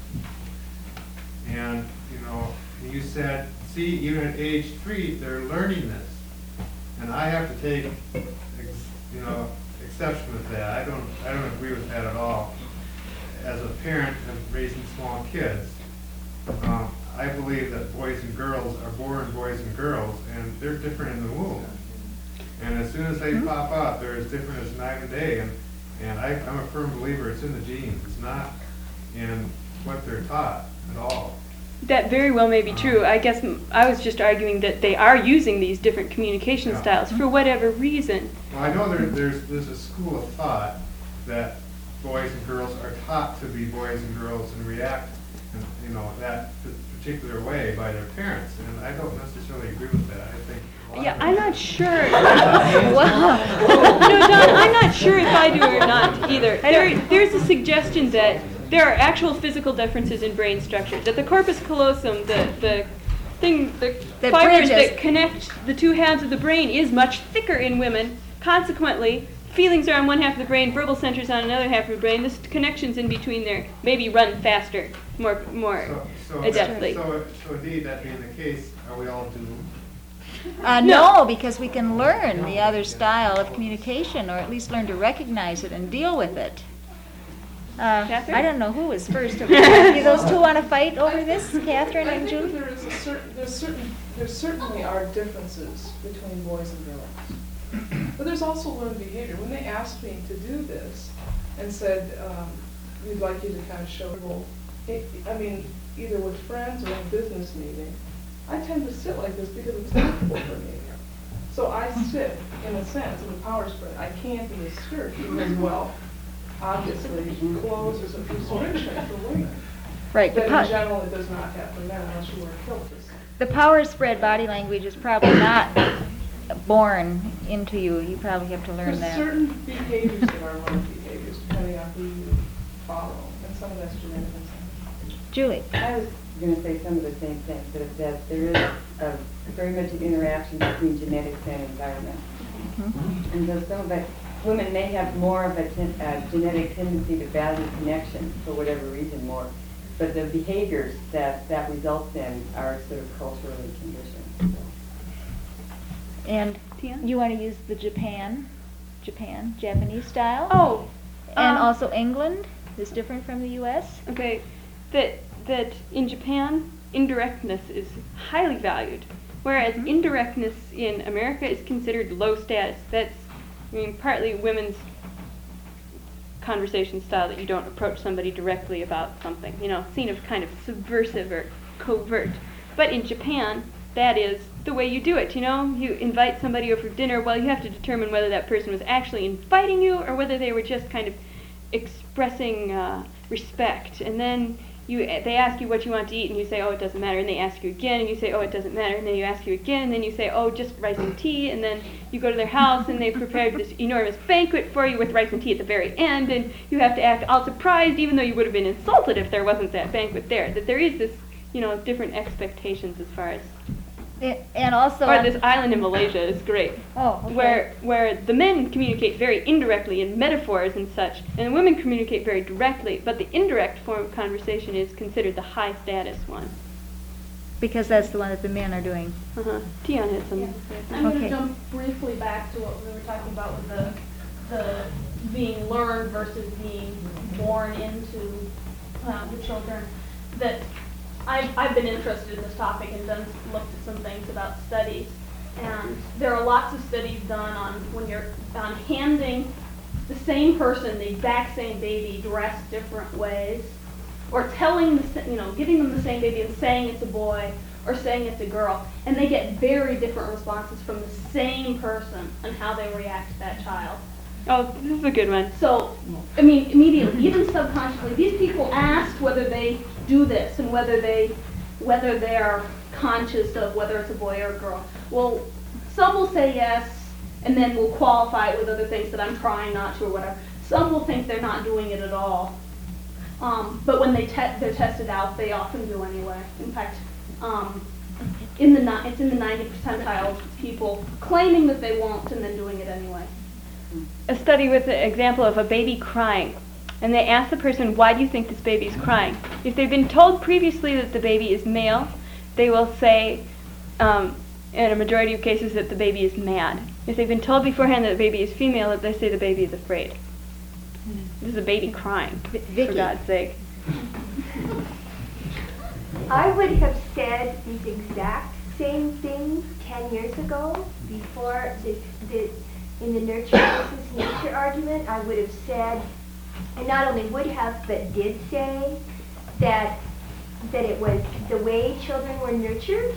and you said, see, even at age 3, they're learning this. And I have to take, exception with that. I don't agree with that at all. As a parent of raising small kids, I believe that boys and girls are born boys and girls, and they're different in the womb. And as soon as they pop up, they're as different as night and day. And I'm a firm believer it's in the genes. It's not in what they're taught at all. That very well may be true. I guess I was just arguing that they are using these different communication styles for whatever reason. Well, I know there's a school of thought that boys and girls are taught to be boys and girls and react in that particular way by their parents, and I don't necessarily agree with that. I think I'm not sure. Wow. Don, I'm not sure if I do or not either. There's a suggestion that there are actual physical differences in brain structure. That the corpus callosum, the fibers that connect the two halves of the brain, is much thicker in women. Consequently, feelings are on one half of the brain, verbal centers on another half of the brain. The connections in between there maybe run faster, more adeptly. So indeed, that being the case, are we all doomed? No, because we can learn the other style of communication, or at least learn to recognize it and deal with it. Catherine? I don't know who was first. Do those two want to fight over this, Catherine and I Julie? think there certainly are differences between boys and girls. But there's also learned behavior. When they asked me to do this and said, we'd like you to kind of show, either with friends or in a business meeting, I tend to sit like this because it's comfortable for me. So I sit, in a sense, in the power spread. I can't be a skirt because, well, obviously, clothes is a restriction for women. Right. But in general, it does not have for men unless you wear kilts. The power spread body language is probably not born into you. You probably have to learn There's that. certain behaviors that are learned behaviors depending on who you follow, and some of that's genetic and some. Julie. I was going to say some of the same things, but that there is a very much an interaction between genetics and environment. Mm-hmm. And so some of it, women may have more of a genetic tendency to value connection for whatever reason more, but the behaviors that results in are sort of culturally conditioned. And you want to use the Japanese style? Oh, And also England is different from the U.S.? okay. That in Japan, indirectness is highly valued, whereas indirectness in America is considered low status. That's, partly women's conversation style, that you don't approach somebody directly about something, seen as kind of subversive or covert. But in Japan, that is the way you do it, You invite somebody over for dinner, well, you have to determine whether that person was actually inviting you or whether they were just kind of expressing respect. And then they ask you what you want to eat, and you say, oh, it doesn't matter. And they ask you again, and you say, oh, it doesn't matter. And then you ask you again, and then you say, oh, just rice and tea. And then you go to their house, and they've prepared this enormous banquet for you with rice and tea at the very end, and you have to act all surprised, even though you would have been insulted if there wasn't that banquet there. That there is this, different expectations as far as. And also... Or this island in Malaysia is great. Oh, okay. Where the men communicate very indirectly in metaphors and such, and the women communicate very directly, but the indirect form of conversation is considered the high status one. Because that's the one that the men are doing. Tion had some. Yeah. I'm going to Okay. jump briefly back to what we were talking about with the being learned versus being born into the children. That I've been interested in this topic and looked at some things about studies. And there are lots of studies done on when you're handing the same person the exact same baby dressed different ways, or giving them the same baby and saying it's a boy or saying it's a girl, and they get very different responses from the same person on how they react to that child. Oh, this is a good one. So, immediately, even subconsciously, these people ask whether they do this and whether they're conscious of whether it's a boy or a girl. Well, some will say yes, and then will qualify it with other things that I'm trying not to or whatever. Some will think they're not doing it at all. But when they're tested out, they often do anyway. In fact, it's in the 90th percentile of people claiming that they won't and then doing it anyway. A study with an example of a baby crying, and they ask the person, why do you think this baby is crying? If they've been told previously that the baby is male, they will say, in a majority of cases, that the baby is mad. If they've been told beforehand that the baby is female, they say the baby is afraid. This is a baby crying, for God's sake. I would have said these exact same things 10 years ago before in the nurture versus nature argument. I would have said, and not only would have, but did say that it was the way children were nurtured.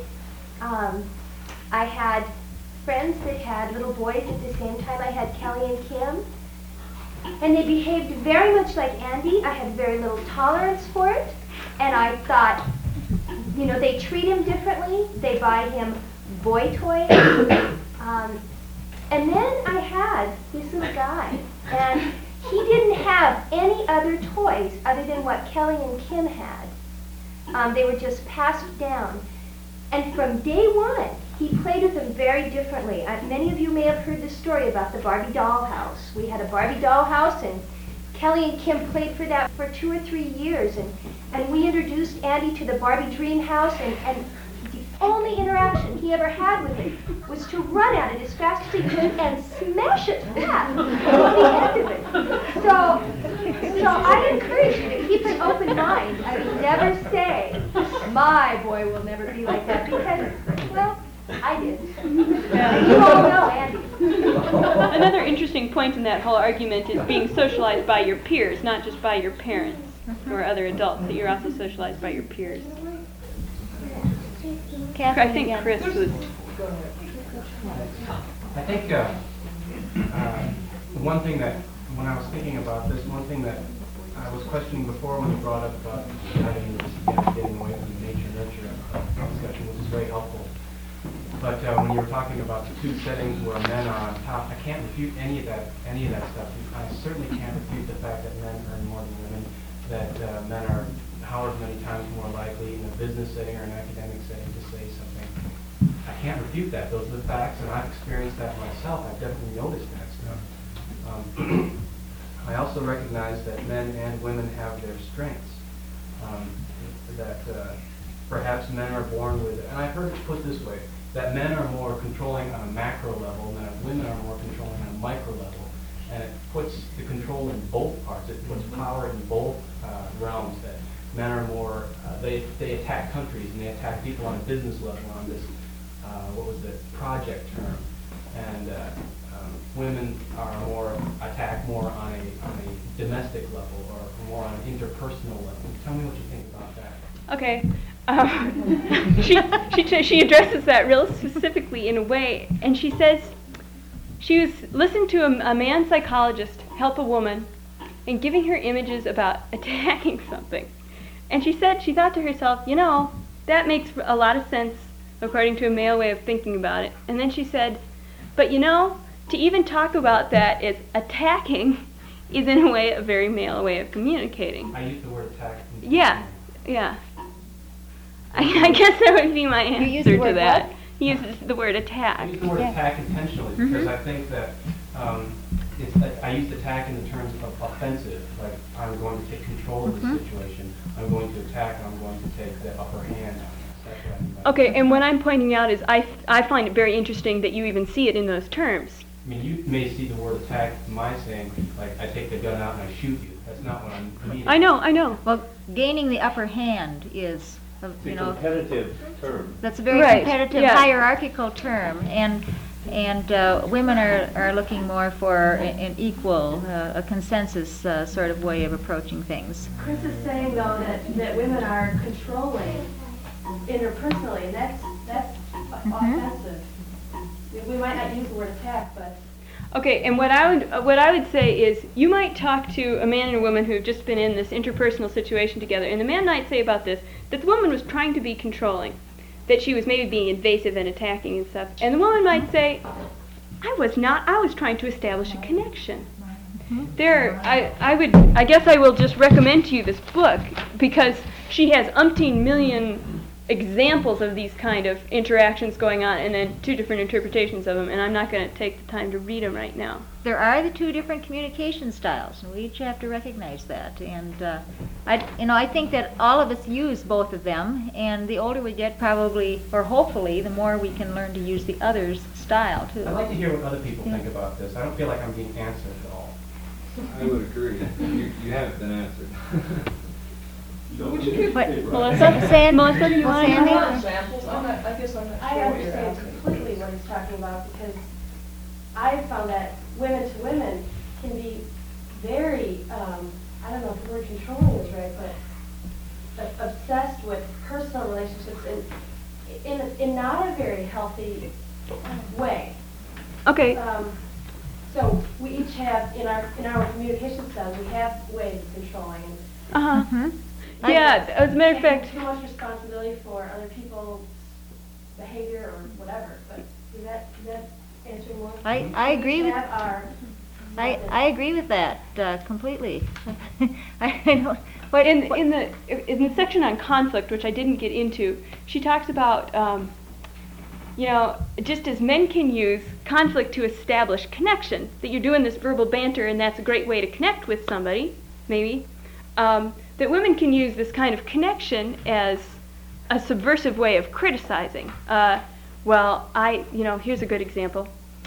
I had friends that had little boys at the same time I had Kelly and Kim, and they behaved very much like Andy. I had very little tolerance for it, and I thought, they treat him differently. They buy him boy toys. And then I had this little guy, and he didn't have any other toys other than what Kelly and Kim had. They were just passed down. And from day one, he played with them very differently. Many of you may have heard the story about the Barbie dollhouse. We had a Barbie dollhouse, and Kelly and Kim played for that for 2 or 3 years. And we introduced Andy to the Barbie dream house, and the only interaction he ever had with it was to run at it as fast as he could and smash it flat at the end of it. So I encourage you to keep an open mind. I would never say, my boy will never be like that, because, well, I didn't. You all know Andy. Another interesting point in that whole argument is being socialized by your peers, not just by your parents or other adults, that you're also socialized by your peers. Catherine I think again. Chris was... Go ahead. I think one thing that, when I was thinking about this, one thing that I was questioning before when you brought up having this getting away from the nature-nurture discussion, which is very helpful. But when you were talking about the two settings where men are on top, I can't refute any of that stuff. I certainly can't refute the fact that men earn more than women, that men are however many times more likely in a business setting or an academic setting to say something. I can't refute that. Those are the facts, and I've experienced that myself. I've definitely noticed that stuff. I also recognize that men and women have their strengths. That perhaps men are born with, and I've heard it put this way, that men are more controlling on a macro level, and that women are more controlling on a micro level. And it puts the control in both parts. It puts power in both realms. That men are more, they attack countries and they attack people on a business level on this, what was the project term. And women are more, attack more on a domestic level or more on an interpersonal level. Tell me what you think about that. Okay. She addresses that real specifically in a way, and she says she was listening to a man psychologist help a woman and giving her images about attacking something. And she said, she thought to herself, you know, that makes a lot of sense according to a male way of thinking about it. And then she said, but you know, to even talk about that as attacking is in a way a very male way of communicating. I use the word attack. Yeah. I guess that would be my use the answer to word that. what? He uses the word attack. I use the word attack intentionally because I think that I use attack in the terms of offensive, like I'm going to take control of the situation, I'm going to attack, I'm going to take the upper hand on this. That's what I mean by Okay, and what I'm pointing out is I find it very interesting that you even see it in those terms. I mean, you may see the word attack in my saying, like, I take the gun out and I shoot you. That's not what I'm meaning. I know. Well, gaining the upper hand is, It's a competitive term. that's a very Right, competitive, yeah. hierarchical term, and women are looking more for an equal, a consensus sort of way of approaching things. Chris is saying, though, that women are controlling interpersonally, and that's offensive. We might not use the word attack, but... Okay, and what I would say is you might talk to a man and a woman who have just been in this interpersonal situation together, and the man might say about this that the woman was trying to be controlling, that she was maybe being invasive and attacking and stuff, and the woman might say, I was not, I was trying to establish a connection. I guess I will just recommend to you this book because she has umpteen million examples of these kind of interactions going on and then two different interpretations of them, and I'm not going to take the time to read them right now. There are the two different communication styles, and we each have to recognize that. And I think that all of us use both of them, and the older we get, probably, or hopefully, the more we can learn to use the other's style too. I'd like to hear what other people think about this. I don't feel like I'm being answered at all. I would agree. You haven't been answered. Would you give Melissa, Melissa, do you want to some answer? more examples? I guess I'm not I sure what you're understand asking. completely what he's talking about, because I found that women to women can be very, I don't know if the word controlling is right, but obsessed with personal relationships in not a very healthy way. Okay. So we each have, in our communication styles, we have ways of controlling. Uh-huh. Yeah, as a matter of fact, Too much responsibility for other people's behavior or whatever, but does that answer more? I agree with- I agree with that completely. I don't. But in the section on conflict, which I didn't get into, she talks about just as men can use conflict to establish connection, that you're doing this verbal banter and that's a great way to connect with somebody, maybe, that women can use this kind of connection as a subversive way of criticizing. Here's a good example.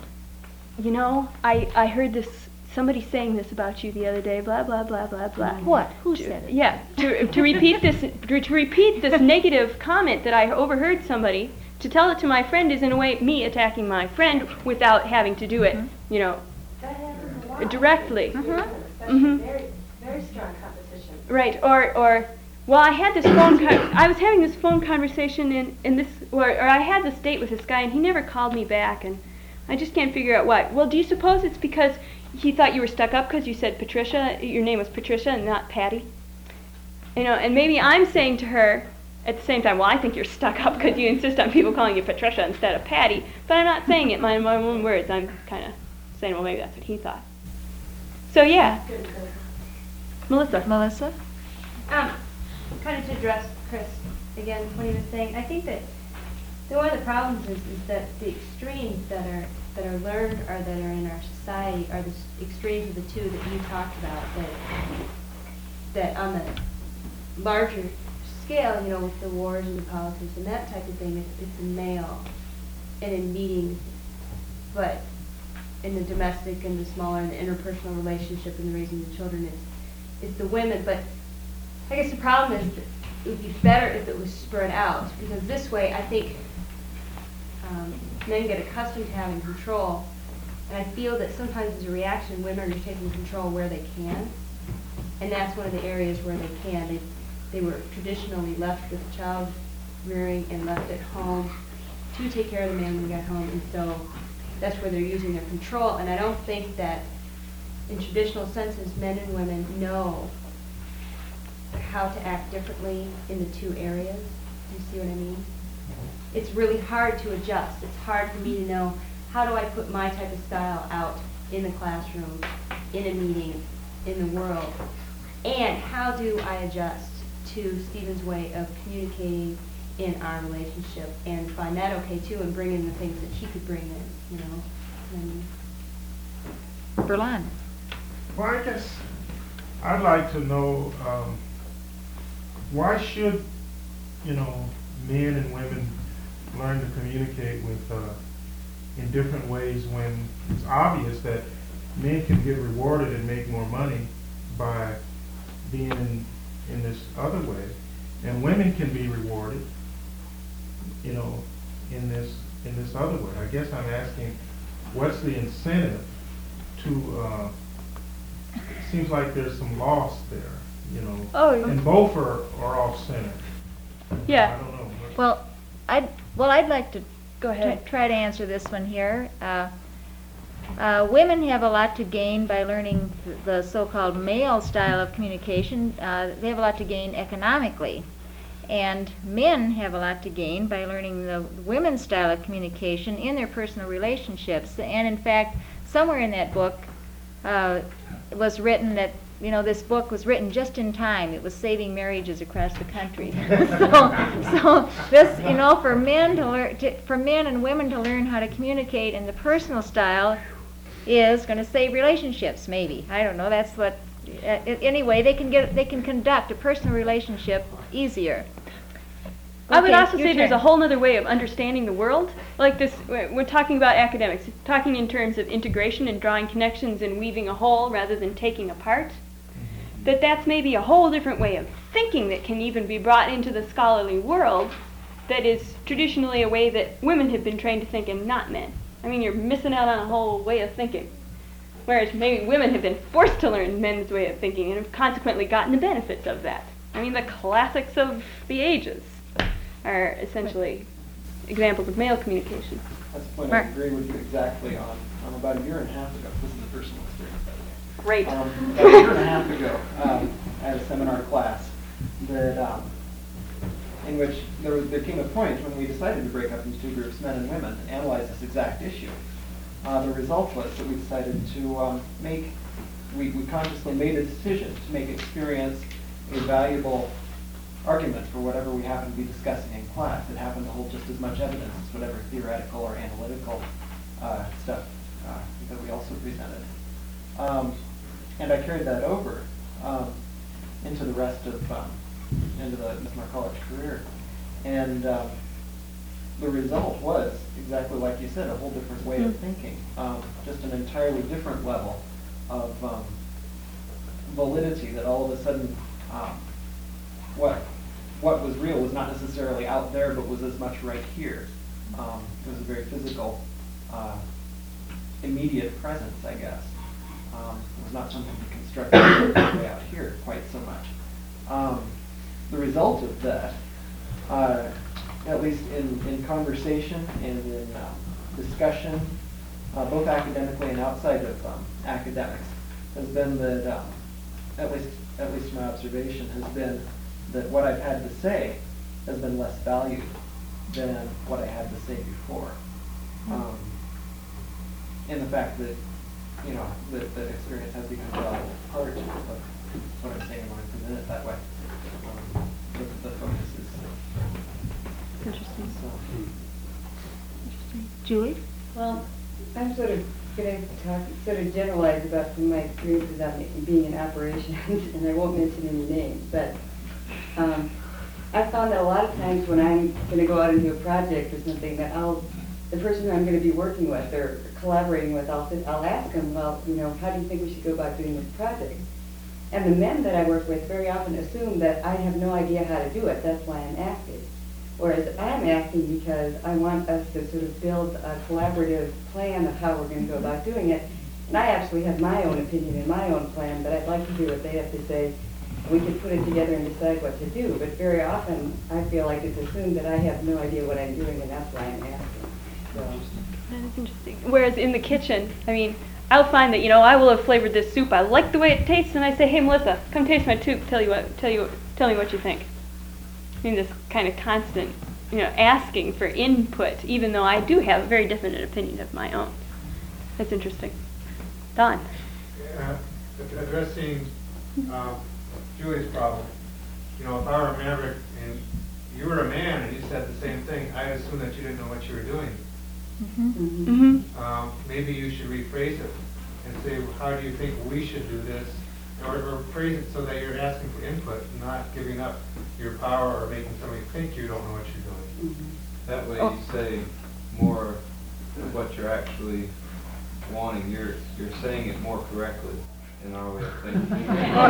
I heard somebody saying this about you the other day, blah, blah, blah, blah, blah. What? Who said it? Yeah, to repeat this negative comment that I overheard somebody to tell it to my friend is in a way me attacking my friend without having to do it, you know, That happens a lot. directly. That's Mhm. very, very strong competition. Right, or well, I had this phone. I was having this phone conversation in this, or I had this date with this guy, and he never called me back, and I just can't figure out why. Well, do you suppose it's because he thought you were stuck up because you said Patricia, your name was Patricia and not Patty? You know, and maybe I'm saying to her at the same time, well, I think you're stuck up because you insist on people calling you Patricia instead of Patty, but I'm not saying it in my own words. I'm kind of saying, well, maybe that's what he thought. So yeah, Melissa. Melissa? Kind of to address Chris again, what he was saying, I think that one of the problems is that the extremes that are learned or that are in our society are the extremes of the two that you talked about, that on the larger scale, you know, with the wars and the politics and that type of thing, it's a male and in meetings, but in the domestic and the smaller and the interpersonal relationship and the raising the children, it's the women. But I guess the problem is that it would be better if it was spread out, because this way I think men get accustomed to having control, and I feel that sometimes as a reaction women are taking control where they can, and that's one of the areas where they can. They were traditionally left with child rearing and left at home to take care of the man when he got home, and so that's where they're using their control. And I don't think that in traditional senses men and women know how to act differently in the two areas. Do you see what I mean? It's really hard to adjust. It's hard for me to know, how do I put my type of style out in the classroom, in a meeting, in the world, and how do I adjust to Stephen's way of communicating in our relationship and find that okay too, and bring in the things that he could bring in, you know. Berlin. Well, I guess I'd like to know, why should, you know, men and women learn to communicate with in different ways when it's obvious that men can get rewarded and make more money by being in this other way, and women can be rewarded, you know, in this other way. I guess I'm asking, what's the incentive to? It seems like there's some loss there, you know, and both are off center. Yeah. I don't know. Well, I'd like to Go ahead. try to answer this one here. Women have a lot to gain by learning the so-called male style of communication. They have a lot to gain economically. And men have a lot to gain by learning the women's style of communication in their personal relationships. And in fact, somewhere in that book it was written that, you know, this book was written just in time. It was saving marriages across the country. so this, you know, for men and women to learn how to communicate in the personal style is going to save relationships. Maybe, I don't know. That's what. Anyway, they can conduct a personal relationship easier. I would Okay, also your say there's turn. a whole other way of understanding the world. Like this, we're talking about academics, talking in terms of integration and drawing connections and weaving a whole rather than taking apart. That's maybe a whole different way of thinking that can even be brought into the scholarly world that is traditionally a way that women have been trained to think and not men. I mean, you're missing out on a whole way of thinking. Whereas maybe women have been forced to learn men's way of thinking and have consequently gotten the benefits of that. I mean, the classics of the ages are essentially examples of male communication. That's the point. I agree with you exactly on about a year and a half ago. This is a personal experience, by the way. Great. About a year and a half ago, I had a seminar class that, in which there came a point when we decided to break up into two groups, men and women, and analyze this exact issue. The result was that we decided to we consciously made a decision to make experience a valuable argument for whatever we happen to be discussing in class. It happened to hold just as much evidence as whatever theoretical or analytical stuff that we also presented. And I carried that over into the rest of into my college career. And the result was exactly like you said, a whole different way of thinking, just an entirely different level of validity that all of a sudden what was real was not necessarily out there, but was as much right here. It was a very physical, immediate presence, I guess. It was not something to construct way out here quite so much. The result of that, at least in conversation and in discussion, both academically and outside of academics, has been that, at least my observation has been that what I've had to say has been less valued than what I had to say before. And the fact that, that experience has become a valuable part of what I'm saying when I present it that way. The focus is Interesting. Interesting. Julie? Well, I'm sort of going to talk, sort of generalize about some of my experiences on being in operations, and I won't mention any names, but I found that a lot of times when I'm going to go out and do a project or something, that the person who I'm going to be working with or collaborating with, I'll ask them, well, how do you think we should go about doing this project? And the men that I work with very often assume that I have no idea how to do it. That's why I'm asking. Whereas I'm asking because I want us to sort of build a collaborative plan of how we're going to go about doing it. And I actually have my own opinion and my own plan, but I'd like to hear what they have to say. We can put it together and decide what to do. But very often, I feel like it's assumed that I have no idea what I'm doing, and that's why I'm asking. So. That is interesting. Whereas in the kitchen, I'll find that, I will have flavored this soup. I like the way it tastes, and I say, hey, Melissa, come taste my soup. Tell me what you think. This kind of constant, asking for input, even though I do have a very definite opinion of my own. That's interesting. Don. Addressing Julie's problem. If I were a maverick and you were a man and you said the same thing, I assume that you didn't know what you were doing. Mm-hmm. Maybe you should rephrase it and say, how do you think we should do this? Or phrase it so that you're asking for input, not giving up your power or making somebody think you don't know what you're doing. That way you say more of what you're actually wanting. You're saying it more correctly in our way of thinking.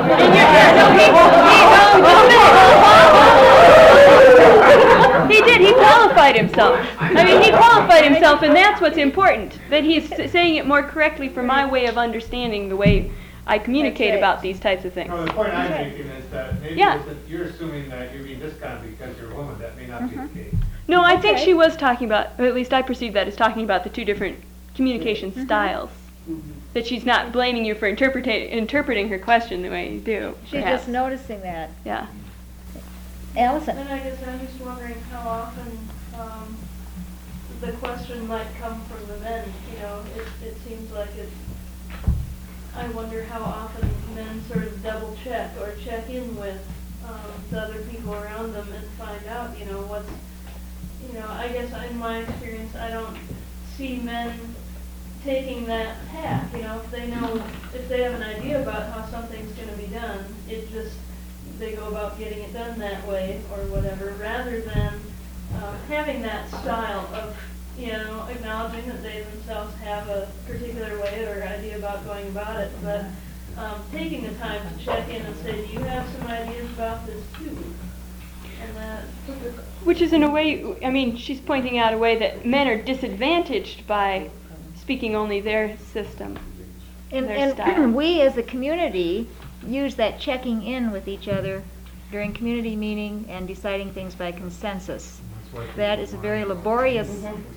He did. He qualified himself. He qualified himself, and that's what's important. That he's saying it more correctly for my way of understanding the way I communicate about these types of things. No, the point I'm making is that maybe you're assuming that you're being discounted because you're a woman. That may not be the case. No, I think she was talking about, or at least I perceive that as talking about the two different communication styles. That she's not blaming you for interpreting her question the way you do. She's just noticing that. Yeah. Allison? And I guess I'm just wondering how often the question might come from the men. It seems like it's. I wonder how often men sort of double check or check in with the other people around them and find out, what's. I guess in my experience, I don't see men taking that path. If they have an idea about how something's going to be done, they go about getting it done that way or whatever, rather than having that style of, acknowledging that they themselves have a particular way or idea about going about it, but taking the time to check in and say, do you have some ideas about this too? And that. Which is in a way, she's pointing out a way that men are disadvantaged by speaking only their system. And we as a community use that checking in with each other during community meeting and deciding things by consensus. That is a very laborious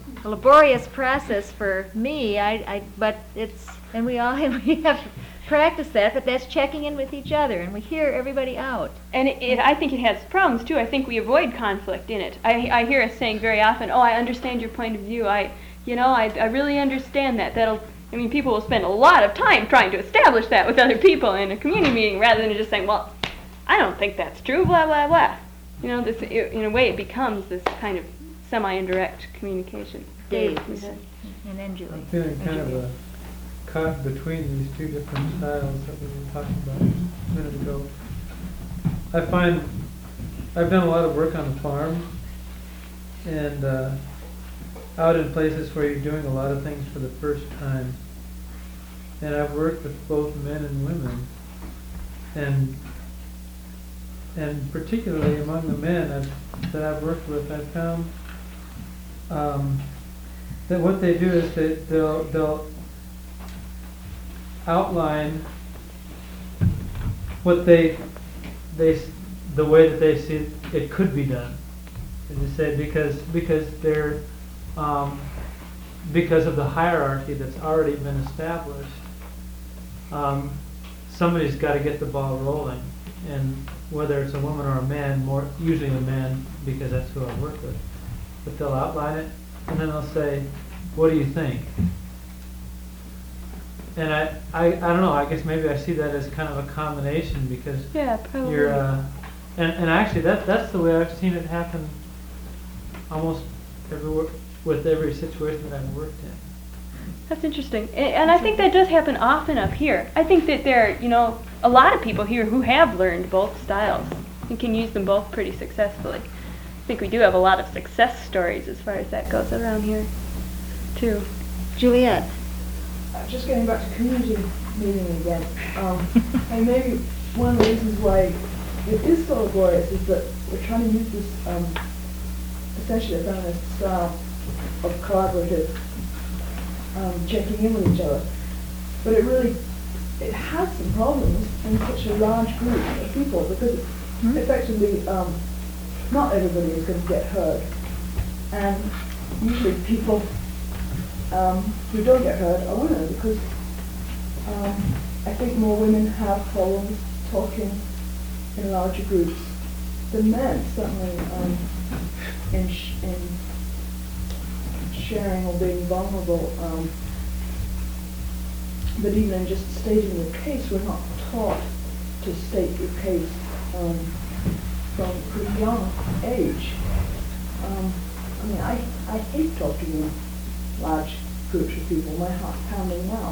process for me. But we have to practice that. But that's checking in with each other, and we hear everybody out. And I think it has problems too. I think we avoid conflict in it. I hear us saying very often, "Oh, I understand your point of view. I really understand that." People will spend a lot of time trying to establish that with other people in a community meeting rather than just saying, well, I don't think that's true, blah, blah, blah. In a way it becomes this kind of semi-indirect communication. Dave, and then Julie. I'm feeling kind of caught between these two different styles that we were talking about a minute ago. I find I've done a lot of work on the farm and out in places where you're doing a lot of things for the first time. And I've worked with both men and women. And particularly among the men that I've worked with, I've found that what they do is they'll outline what the way that they see it could be done. As you say, because they're because of the hierarchy that's already been established, somebody's got to get the ball rolling, and whether it's a woman or a man, usually a man, because that's who I work with. But they'll outline it, and then they'll say, "What do you think?" And I don't know. I guess maybe I see that as kind of a combination because probably. you're and actually that's the way I've seen it happen almost everywhere with every situation that I've worked in. That's interesting. And I think that does happen often up here. I think that there are, a lot of people here who have learned both styles and can use them both pretty successfully. I think we do have a lot of success stories as far as that goes around here, too. Juliet. Just getting back to community meeting again. And maybe one of the reasons why it is so laborious is that we're trying to use this essentially a feminist style of collaborative checking in with each other. But it has some problems in such a large group of people because effectively not everybody is going to get heard. And usually people who don't get heard are women because I think more women have problems talking in larger groups than men, certainly in sharing or being vulnerable. But even in just stating your case, we're not taught to state your case from a pretty young age. I hate talking in large groups of people. My heart's pounding now.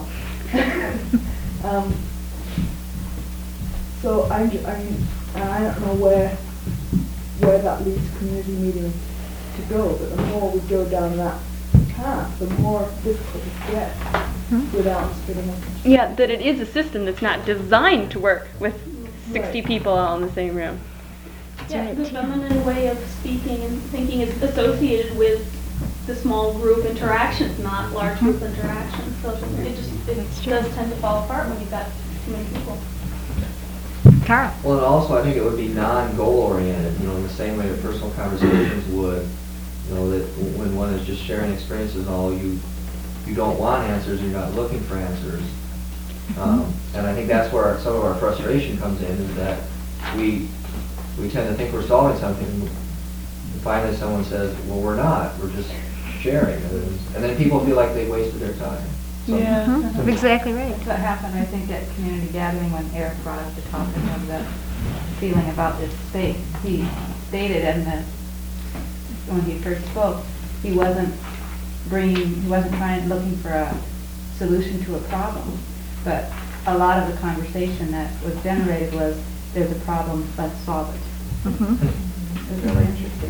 So I don't know where that leads community meeting to go. But the more we go down that path, the more difficult it gets without spitting up. Yeah, that it is a system that's not designed to work with 60 people all in the same room. Yeah, the feminine way of speaking and thinking is associated with the small group interactions, not large group interactions. So it does tend to fall apart when you've got too many people. Carl. Well, and also I think it would be non-goal oriented, in the same way that personal conversations would, that when one is just sharing experiences, all you don't want answers, you're not looking for answers. And I think that's where some of our frustration comes in, is that we tend to think we're solving something, and finally someone says, well, we're not, we're just sharing. And then people feel like they wasted their time. Exactly right. That's what happened, I think, at community gathering when Eric brought up the topic of the feeling about this space. He stated when he first spoke, he wasn't looking for a solution to a problem, but a lot of the conversation that was generated was, there's a problem, let's solve it. It was really interesting.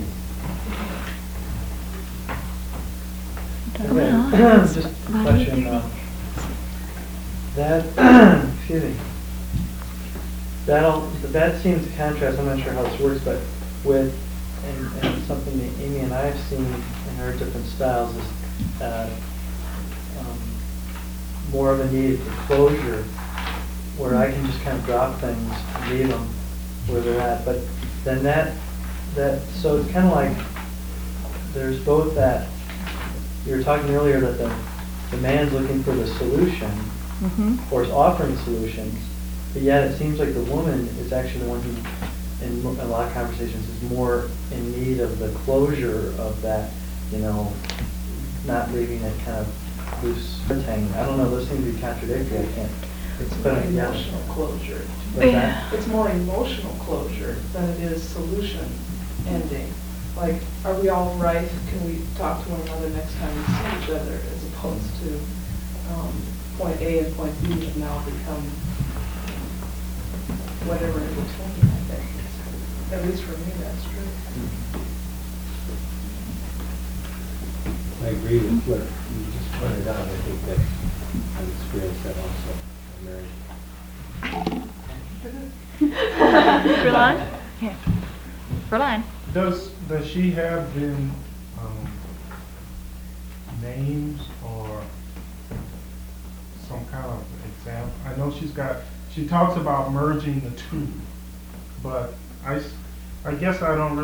Just touching that, excuse me, that seems to contrast, I'm not sure how this works, but with, and something that Amy and I have seen in her different styles is more of a need for closure, where I can just kind of drop things and leave them where they're at. But then so it's kind of like there's both that, you were talking earlier that the man's looking for the solution, or is offering solutions, but yet it seems like the woman is actually the one who, in a lot of conversations, is more in need of the closure of that, not leaving it kind of loose hanging. I don't know, those seem to be contradictory. I can't. It's more emotional closure. It's more emotional closure than it is solution ending. Like, are we all right? Can we talk to one another next time we see each other? As opposed to point A and point B have now become whatever in between, I think. At least for me, that's true. I agree with what you just pointed out. I think that I've experienced that also in marriage. Verline? Yeah. Verline. Does she have then names or some kind of example? I know she talks about merging the two, but I guess I don't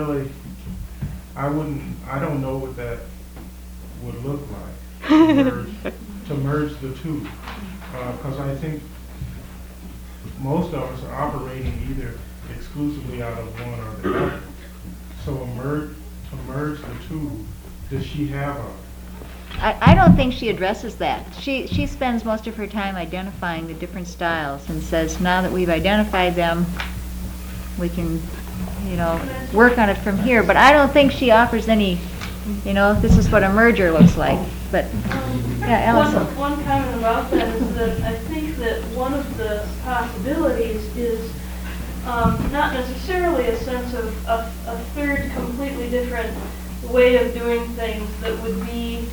know what that would look like, to merge the two. Because I think most of us are operating either exclusively out of one or the other. So to merge the two, does she have a... I don't think she addresses that. She spends most of her time identifying the different styles and says, now that we've identified them, we can, work on it from here. But I don't think she offers any, this is what a merger looks like. But, yeah, Allison. One comment about that is that I think that one of the possibilities is not necessarily a sense of a third completely different way of doing things that would be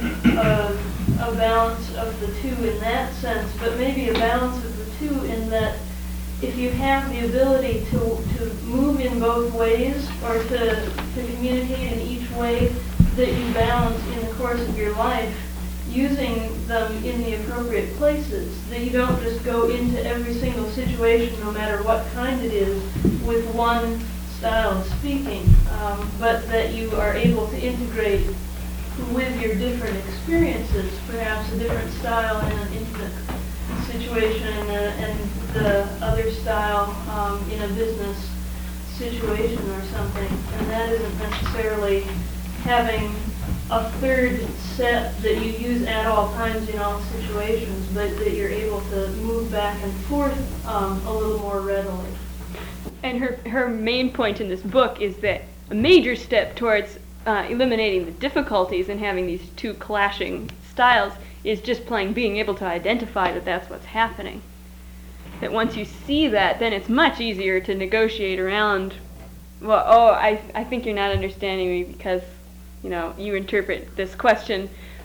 a balance of the two in that sense, but maybe a balance of the two in that if you have the ability to move in both ways or to communicate in each way that you balance in the course of your life, using them in the appropriate places, that you don't just go into every single situation, no matter what kind it is, with one style of speaking, but that you are able to integrate with your different experiences, perhaps a different style in an intimate situation and the other style in a business situation or something. And that isn't necessarily having a third set that you use at all times in all situations, but that you're able to move back and forth a little more readily. And her main point in this book is that a major step towards eliminating the difficulties in having these two clashing styles is just being able to identify that that's what's happening. That once you see that, then it's much easier to negotiate around, I think you're not understanding me because, you interpret this question,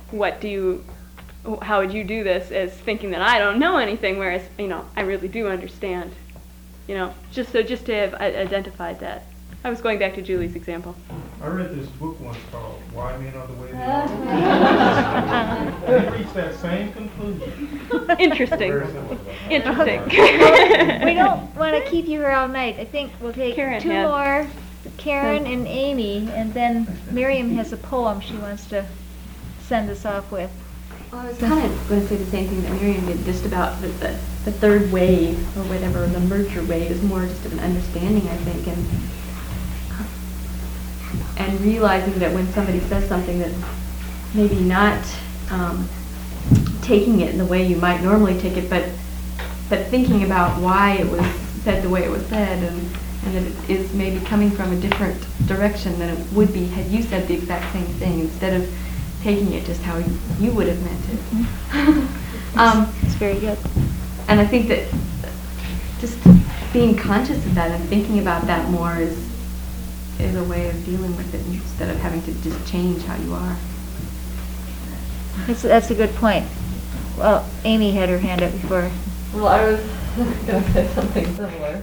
how would you do this, as thinking that I don't know anything, whereas, I really do understand. Just to have identified that. I was going back to Julie's example. I read this book once called Why Men Are the Way They Are. They reached that same conclusion. Interesting. We don't want to keep you here all night. I think we'll take two more, Karen and Amy, and then Miriam has a poem she wants to send us off with. Well, I was kind of going to say the same thing that Miriam did, just about the third wave, or whatever, the merger wave, is more just of an understanding, I think, and realizing that when somebody says something that's maybe not taking it in the way you might normally take it, but thinking about why it was said the way it was said, and that it is maybe coming from a different direction than it would be had you said the exact same thing, instead of taking it just how you would have meant it. Mm-hmm. It's very good. And I think that just being conscious of that and thinking about that more is a way of dealing with it, instead of having to just change how you are. That's a good point. Well, Amy had her hand up before. Well, I was going to say something similar.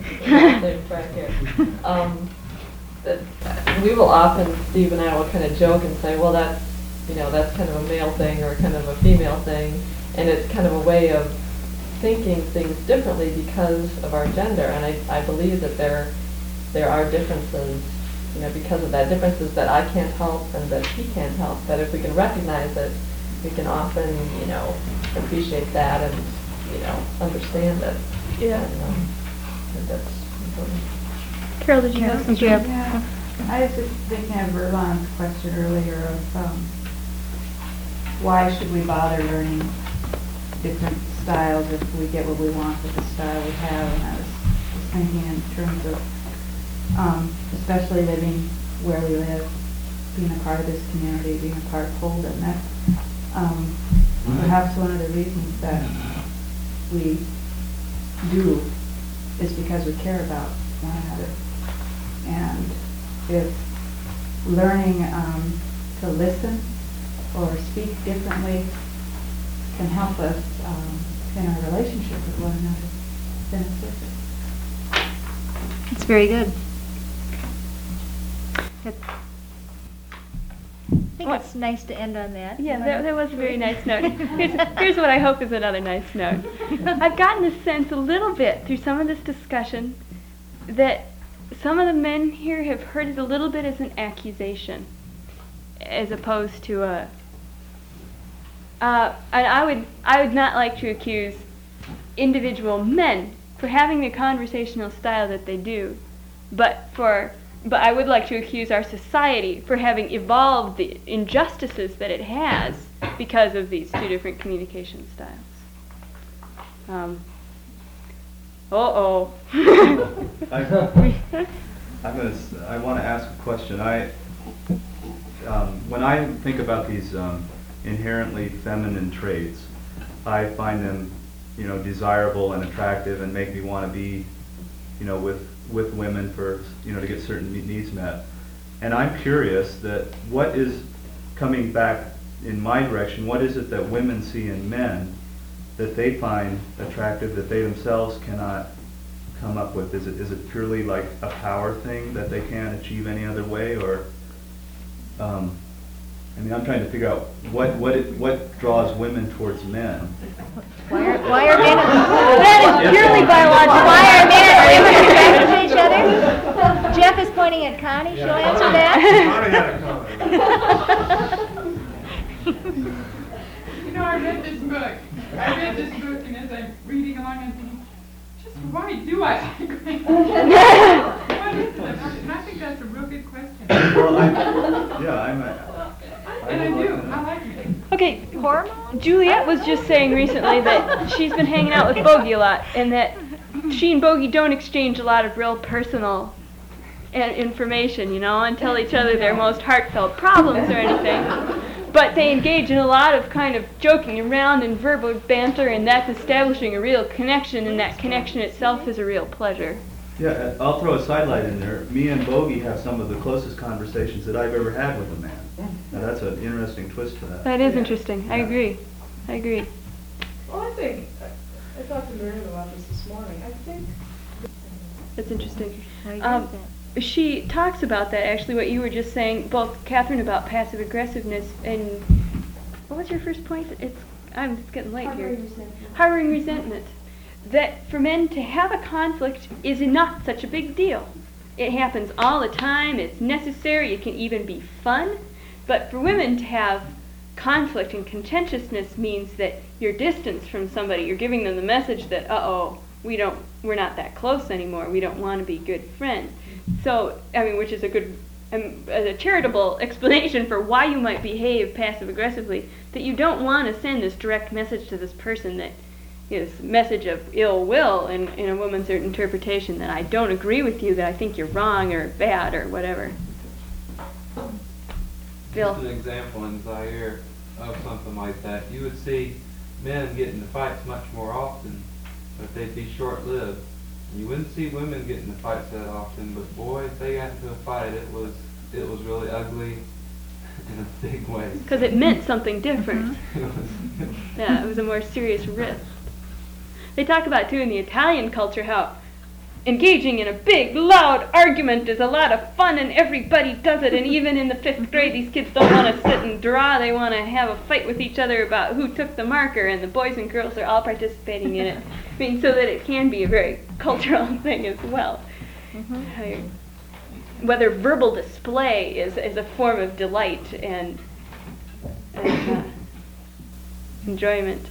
We will often, Steve and I will kind of joke and say, well, that's kind of a male thing or kind of a female thing, and it's kind of a way of thinking things differently because of our gender. And I believe that there are differences, because of that, differences that I can't help and that he can't help. But if we can recognize it, we can often, appreciate that and, understand it. Yeah. I think that's important. Carol, did you have something? Yeah. I was just thinking of Erlon's question earlier of why should we bother learning different styles if we get what we want with the style we have. And I was just thinking in terms of especially living where we live, being a part of this community, being a part of Holden. That's perhaps one of the reasons that we do is because we care about one another. And if learning to listen or speak differently can help us in our relationship with one another, then it's worth it. It's very good. think it's nice to end on that. Yeah, that was a very nice note. Here's what I hope is another nice note. I've gotten a sense a little bit through some of this discussion that some of the men here have heard it a little bit as an accusation, as opposed to a. And I would not like to accuse individual men for having the conversational style that they do, but I would like to accuse our society for having evolved the injustices that it has because of these two different communication styles. I want to ask a question. When I think about these inherently feminine traits, I find them, desirable and attractive and make me want to be, with women for, to get certain needs met. And I'm curious that what is coming back in my direction, what is it that women see in men that they find attractive that they themselves cannot come up with? Is it purely like a power thing that they can't achieve any other way, or I'm trying to figure out what draws women towards men. Why are men? That is purely biological. Why are men and women attracted to each other? Jeff is pointing at Connie. She'll answer that. I read this book. And as I'm reading along, I'm thinking, just why do I like women? What is it? And I think that's a real good question. Well, I like it. Okay, Juliet was just saying recently that she's been hanging out with Bogey a lot, and that she and Bogey don't exchange a lot of real personal information, and tell each other their most heartfelt problems or anything. But they engage in a lot of kind of joking around and verbal banter, and that's establishing a real connection, and that connection itself is a real pleasure. Yeah, I'll throw a sidelight in there. Me and Bogey have some of the closest conversations that I've ever had with a man. Now that's an interesting twist to that. That is interesting. I agree. Well, I talked to Miriam about this morning. I think that's interesting. I agree with that. She talks about that, actually, what you were just saying, both Catherine, about passive aggressiveness, and what was your first point? It's getting late here. Harboring resentment. That for men to have a conflict is not such a big deal. It happens all the time, it's necessary, it can even be fun. But for women to have conflict and contentiousness means that you're distanced from somebody, you're giving them the message that, we're not that close anymore, we don't want to be good friends. So, which is a good, a charitable explanation for why you might behave passive-aggressively, that you don't want to send this direct message to this person that is a message of ill will in a woman's interpretation, that I don't agree with you, that I think you're wrong or bad or whatever. Bill? Just an example in Zaire of something like that. You would see men get into fights much more often, but they'd be short-lived. You wouldn't see women get into fights that often, but boy, if they got into a fight, it was really ugly in a big way. Because it meant something different. Yeah, it was a more serious risk. They talk about, too, in the Italian culture, how engaging in a big, loud argument is a lot of fun and everybody does it, and even in the 5th grade, these kids don't want to sit and draw, they want to have a fight with each other about who took the marker, and the boys and girls are all participating in it. So that it can be a very cultural thing as well. Whether verbal display is a form of delight and enjoyment.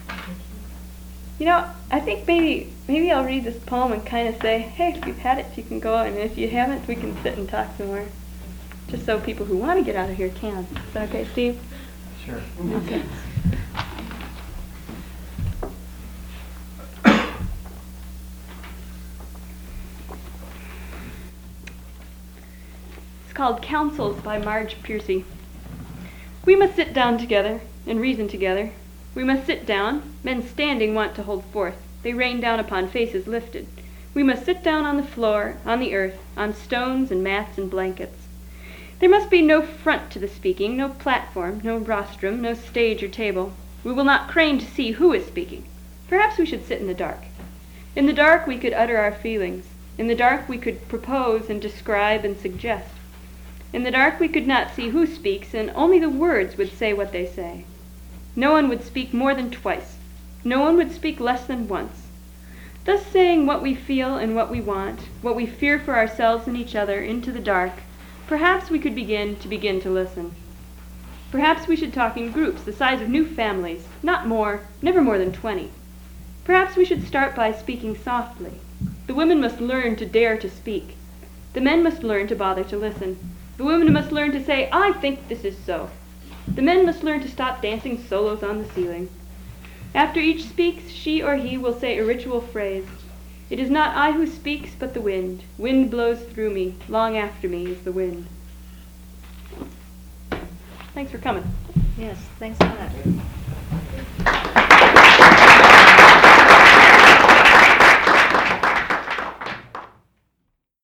I think maybe I'll read this poem and kind of say, hey, if you've had it, you can go, and if you haven't, we can sit and talk some more. Just so people who want to get out of here can. Is that okay, Steve? Sure. Okay. It's called Counsels by Marge Piercy. We must sit down together and reason together. We must sit down. Men standing want to hold forth. They rain down upon faces lifted. We must sit down on the floor, on the earth, on stones and mats and blankets. There must be no front to the speaking, no platform, no rostrum, no stage or table. We will not crane to see who is speaking. Perhaps we should sit in the dark. In the dark we could utter our feelings. In the dark we could propose and describe and suggest. In the dark we could not see who speaks, and only the words would say what they say. No one would speak more than twice. No one would speak less than once. Thus saying what we feel and what we want, what we fear for ourselves and each other, into the dark, perhaps we could begin to listen. Perhaps we should talk in groups the size of new families, not more, never more than 20. Perhaps we should start by speaking softly. The women must learn to dare to speak. The men must learn to bother to listen. The women must learn to say, I think this is so. The men must learn to stop dancing solos on the ceiling. After each speaks, she or he will say a ritual phrase. It is not I who speaks, but the wind. Wind blows through me. Long after me is the wind. Thanks for coming. Yes, thanks a lot.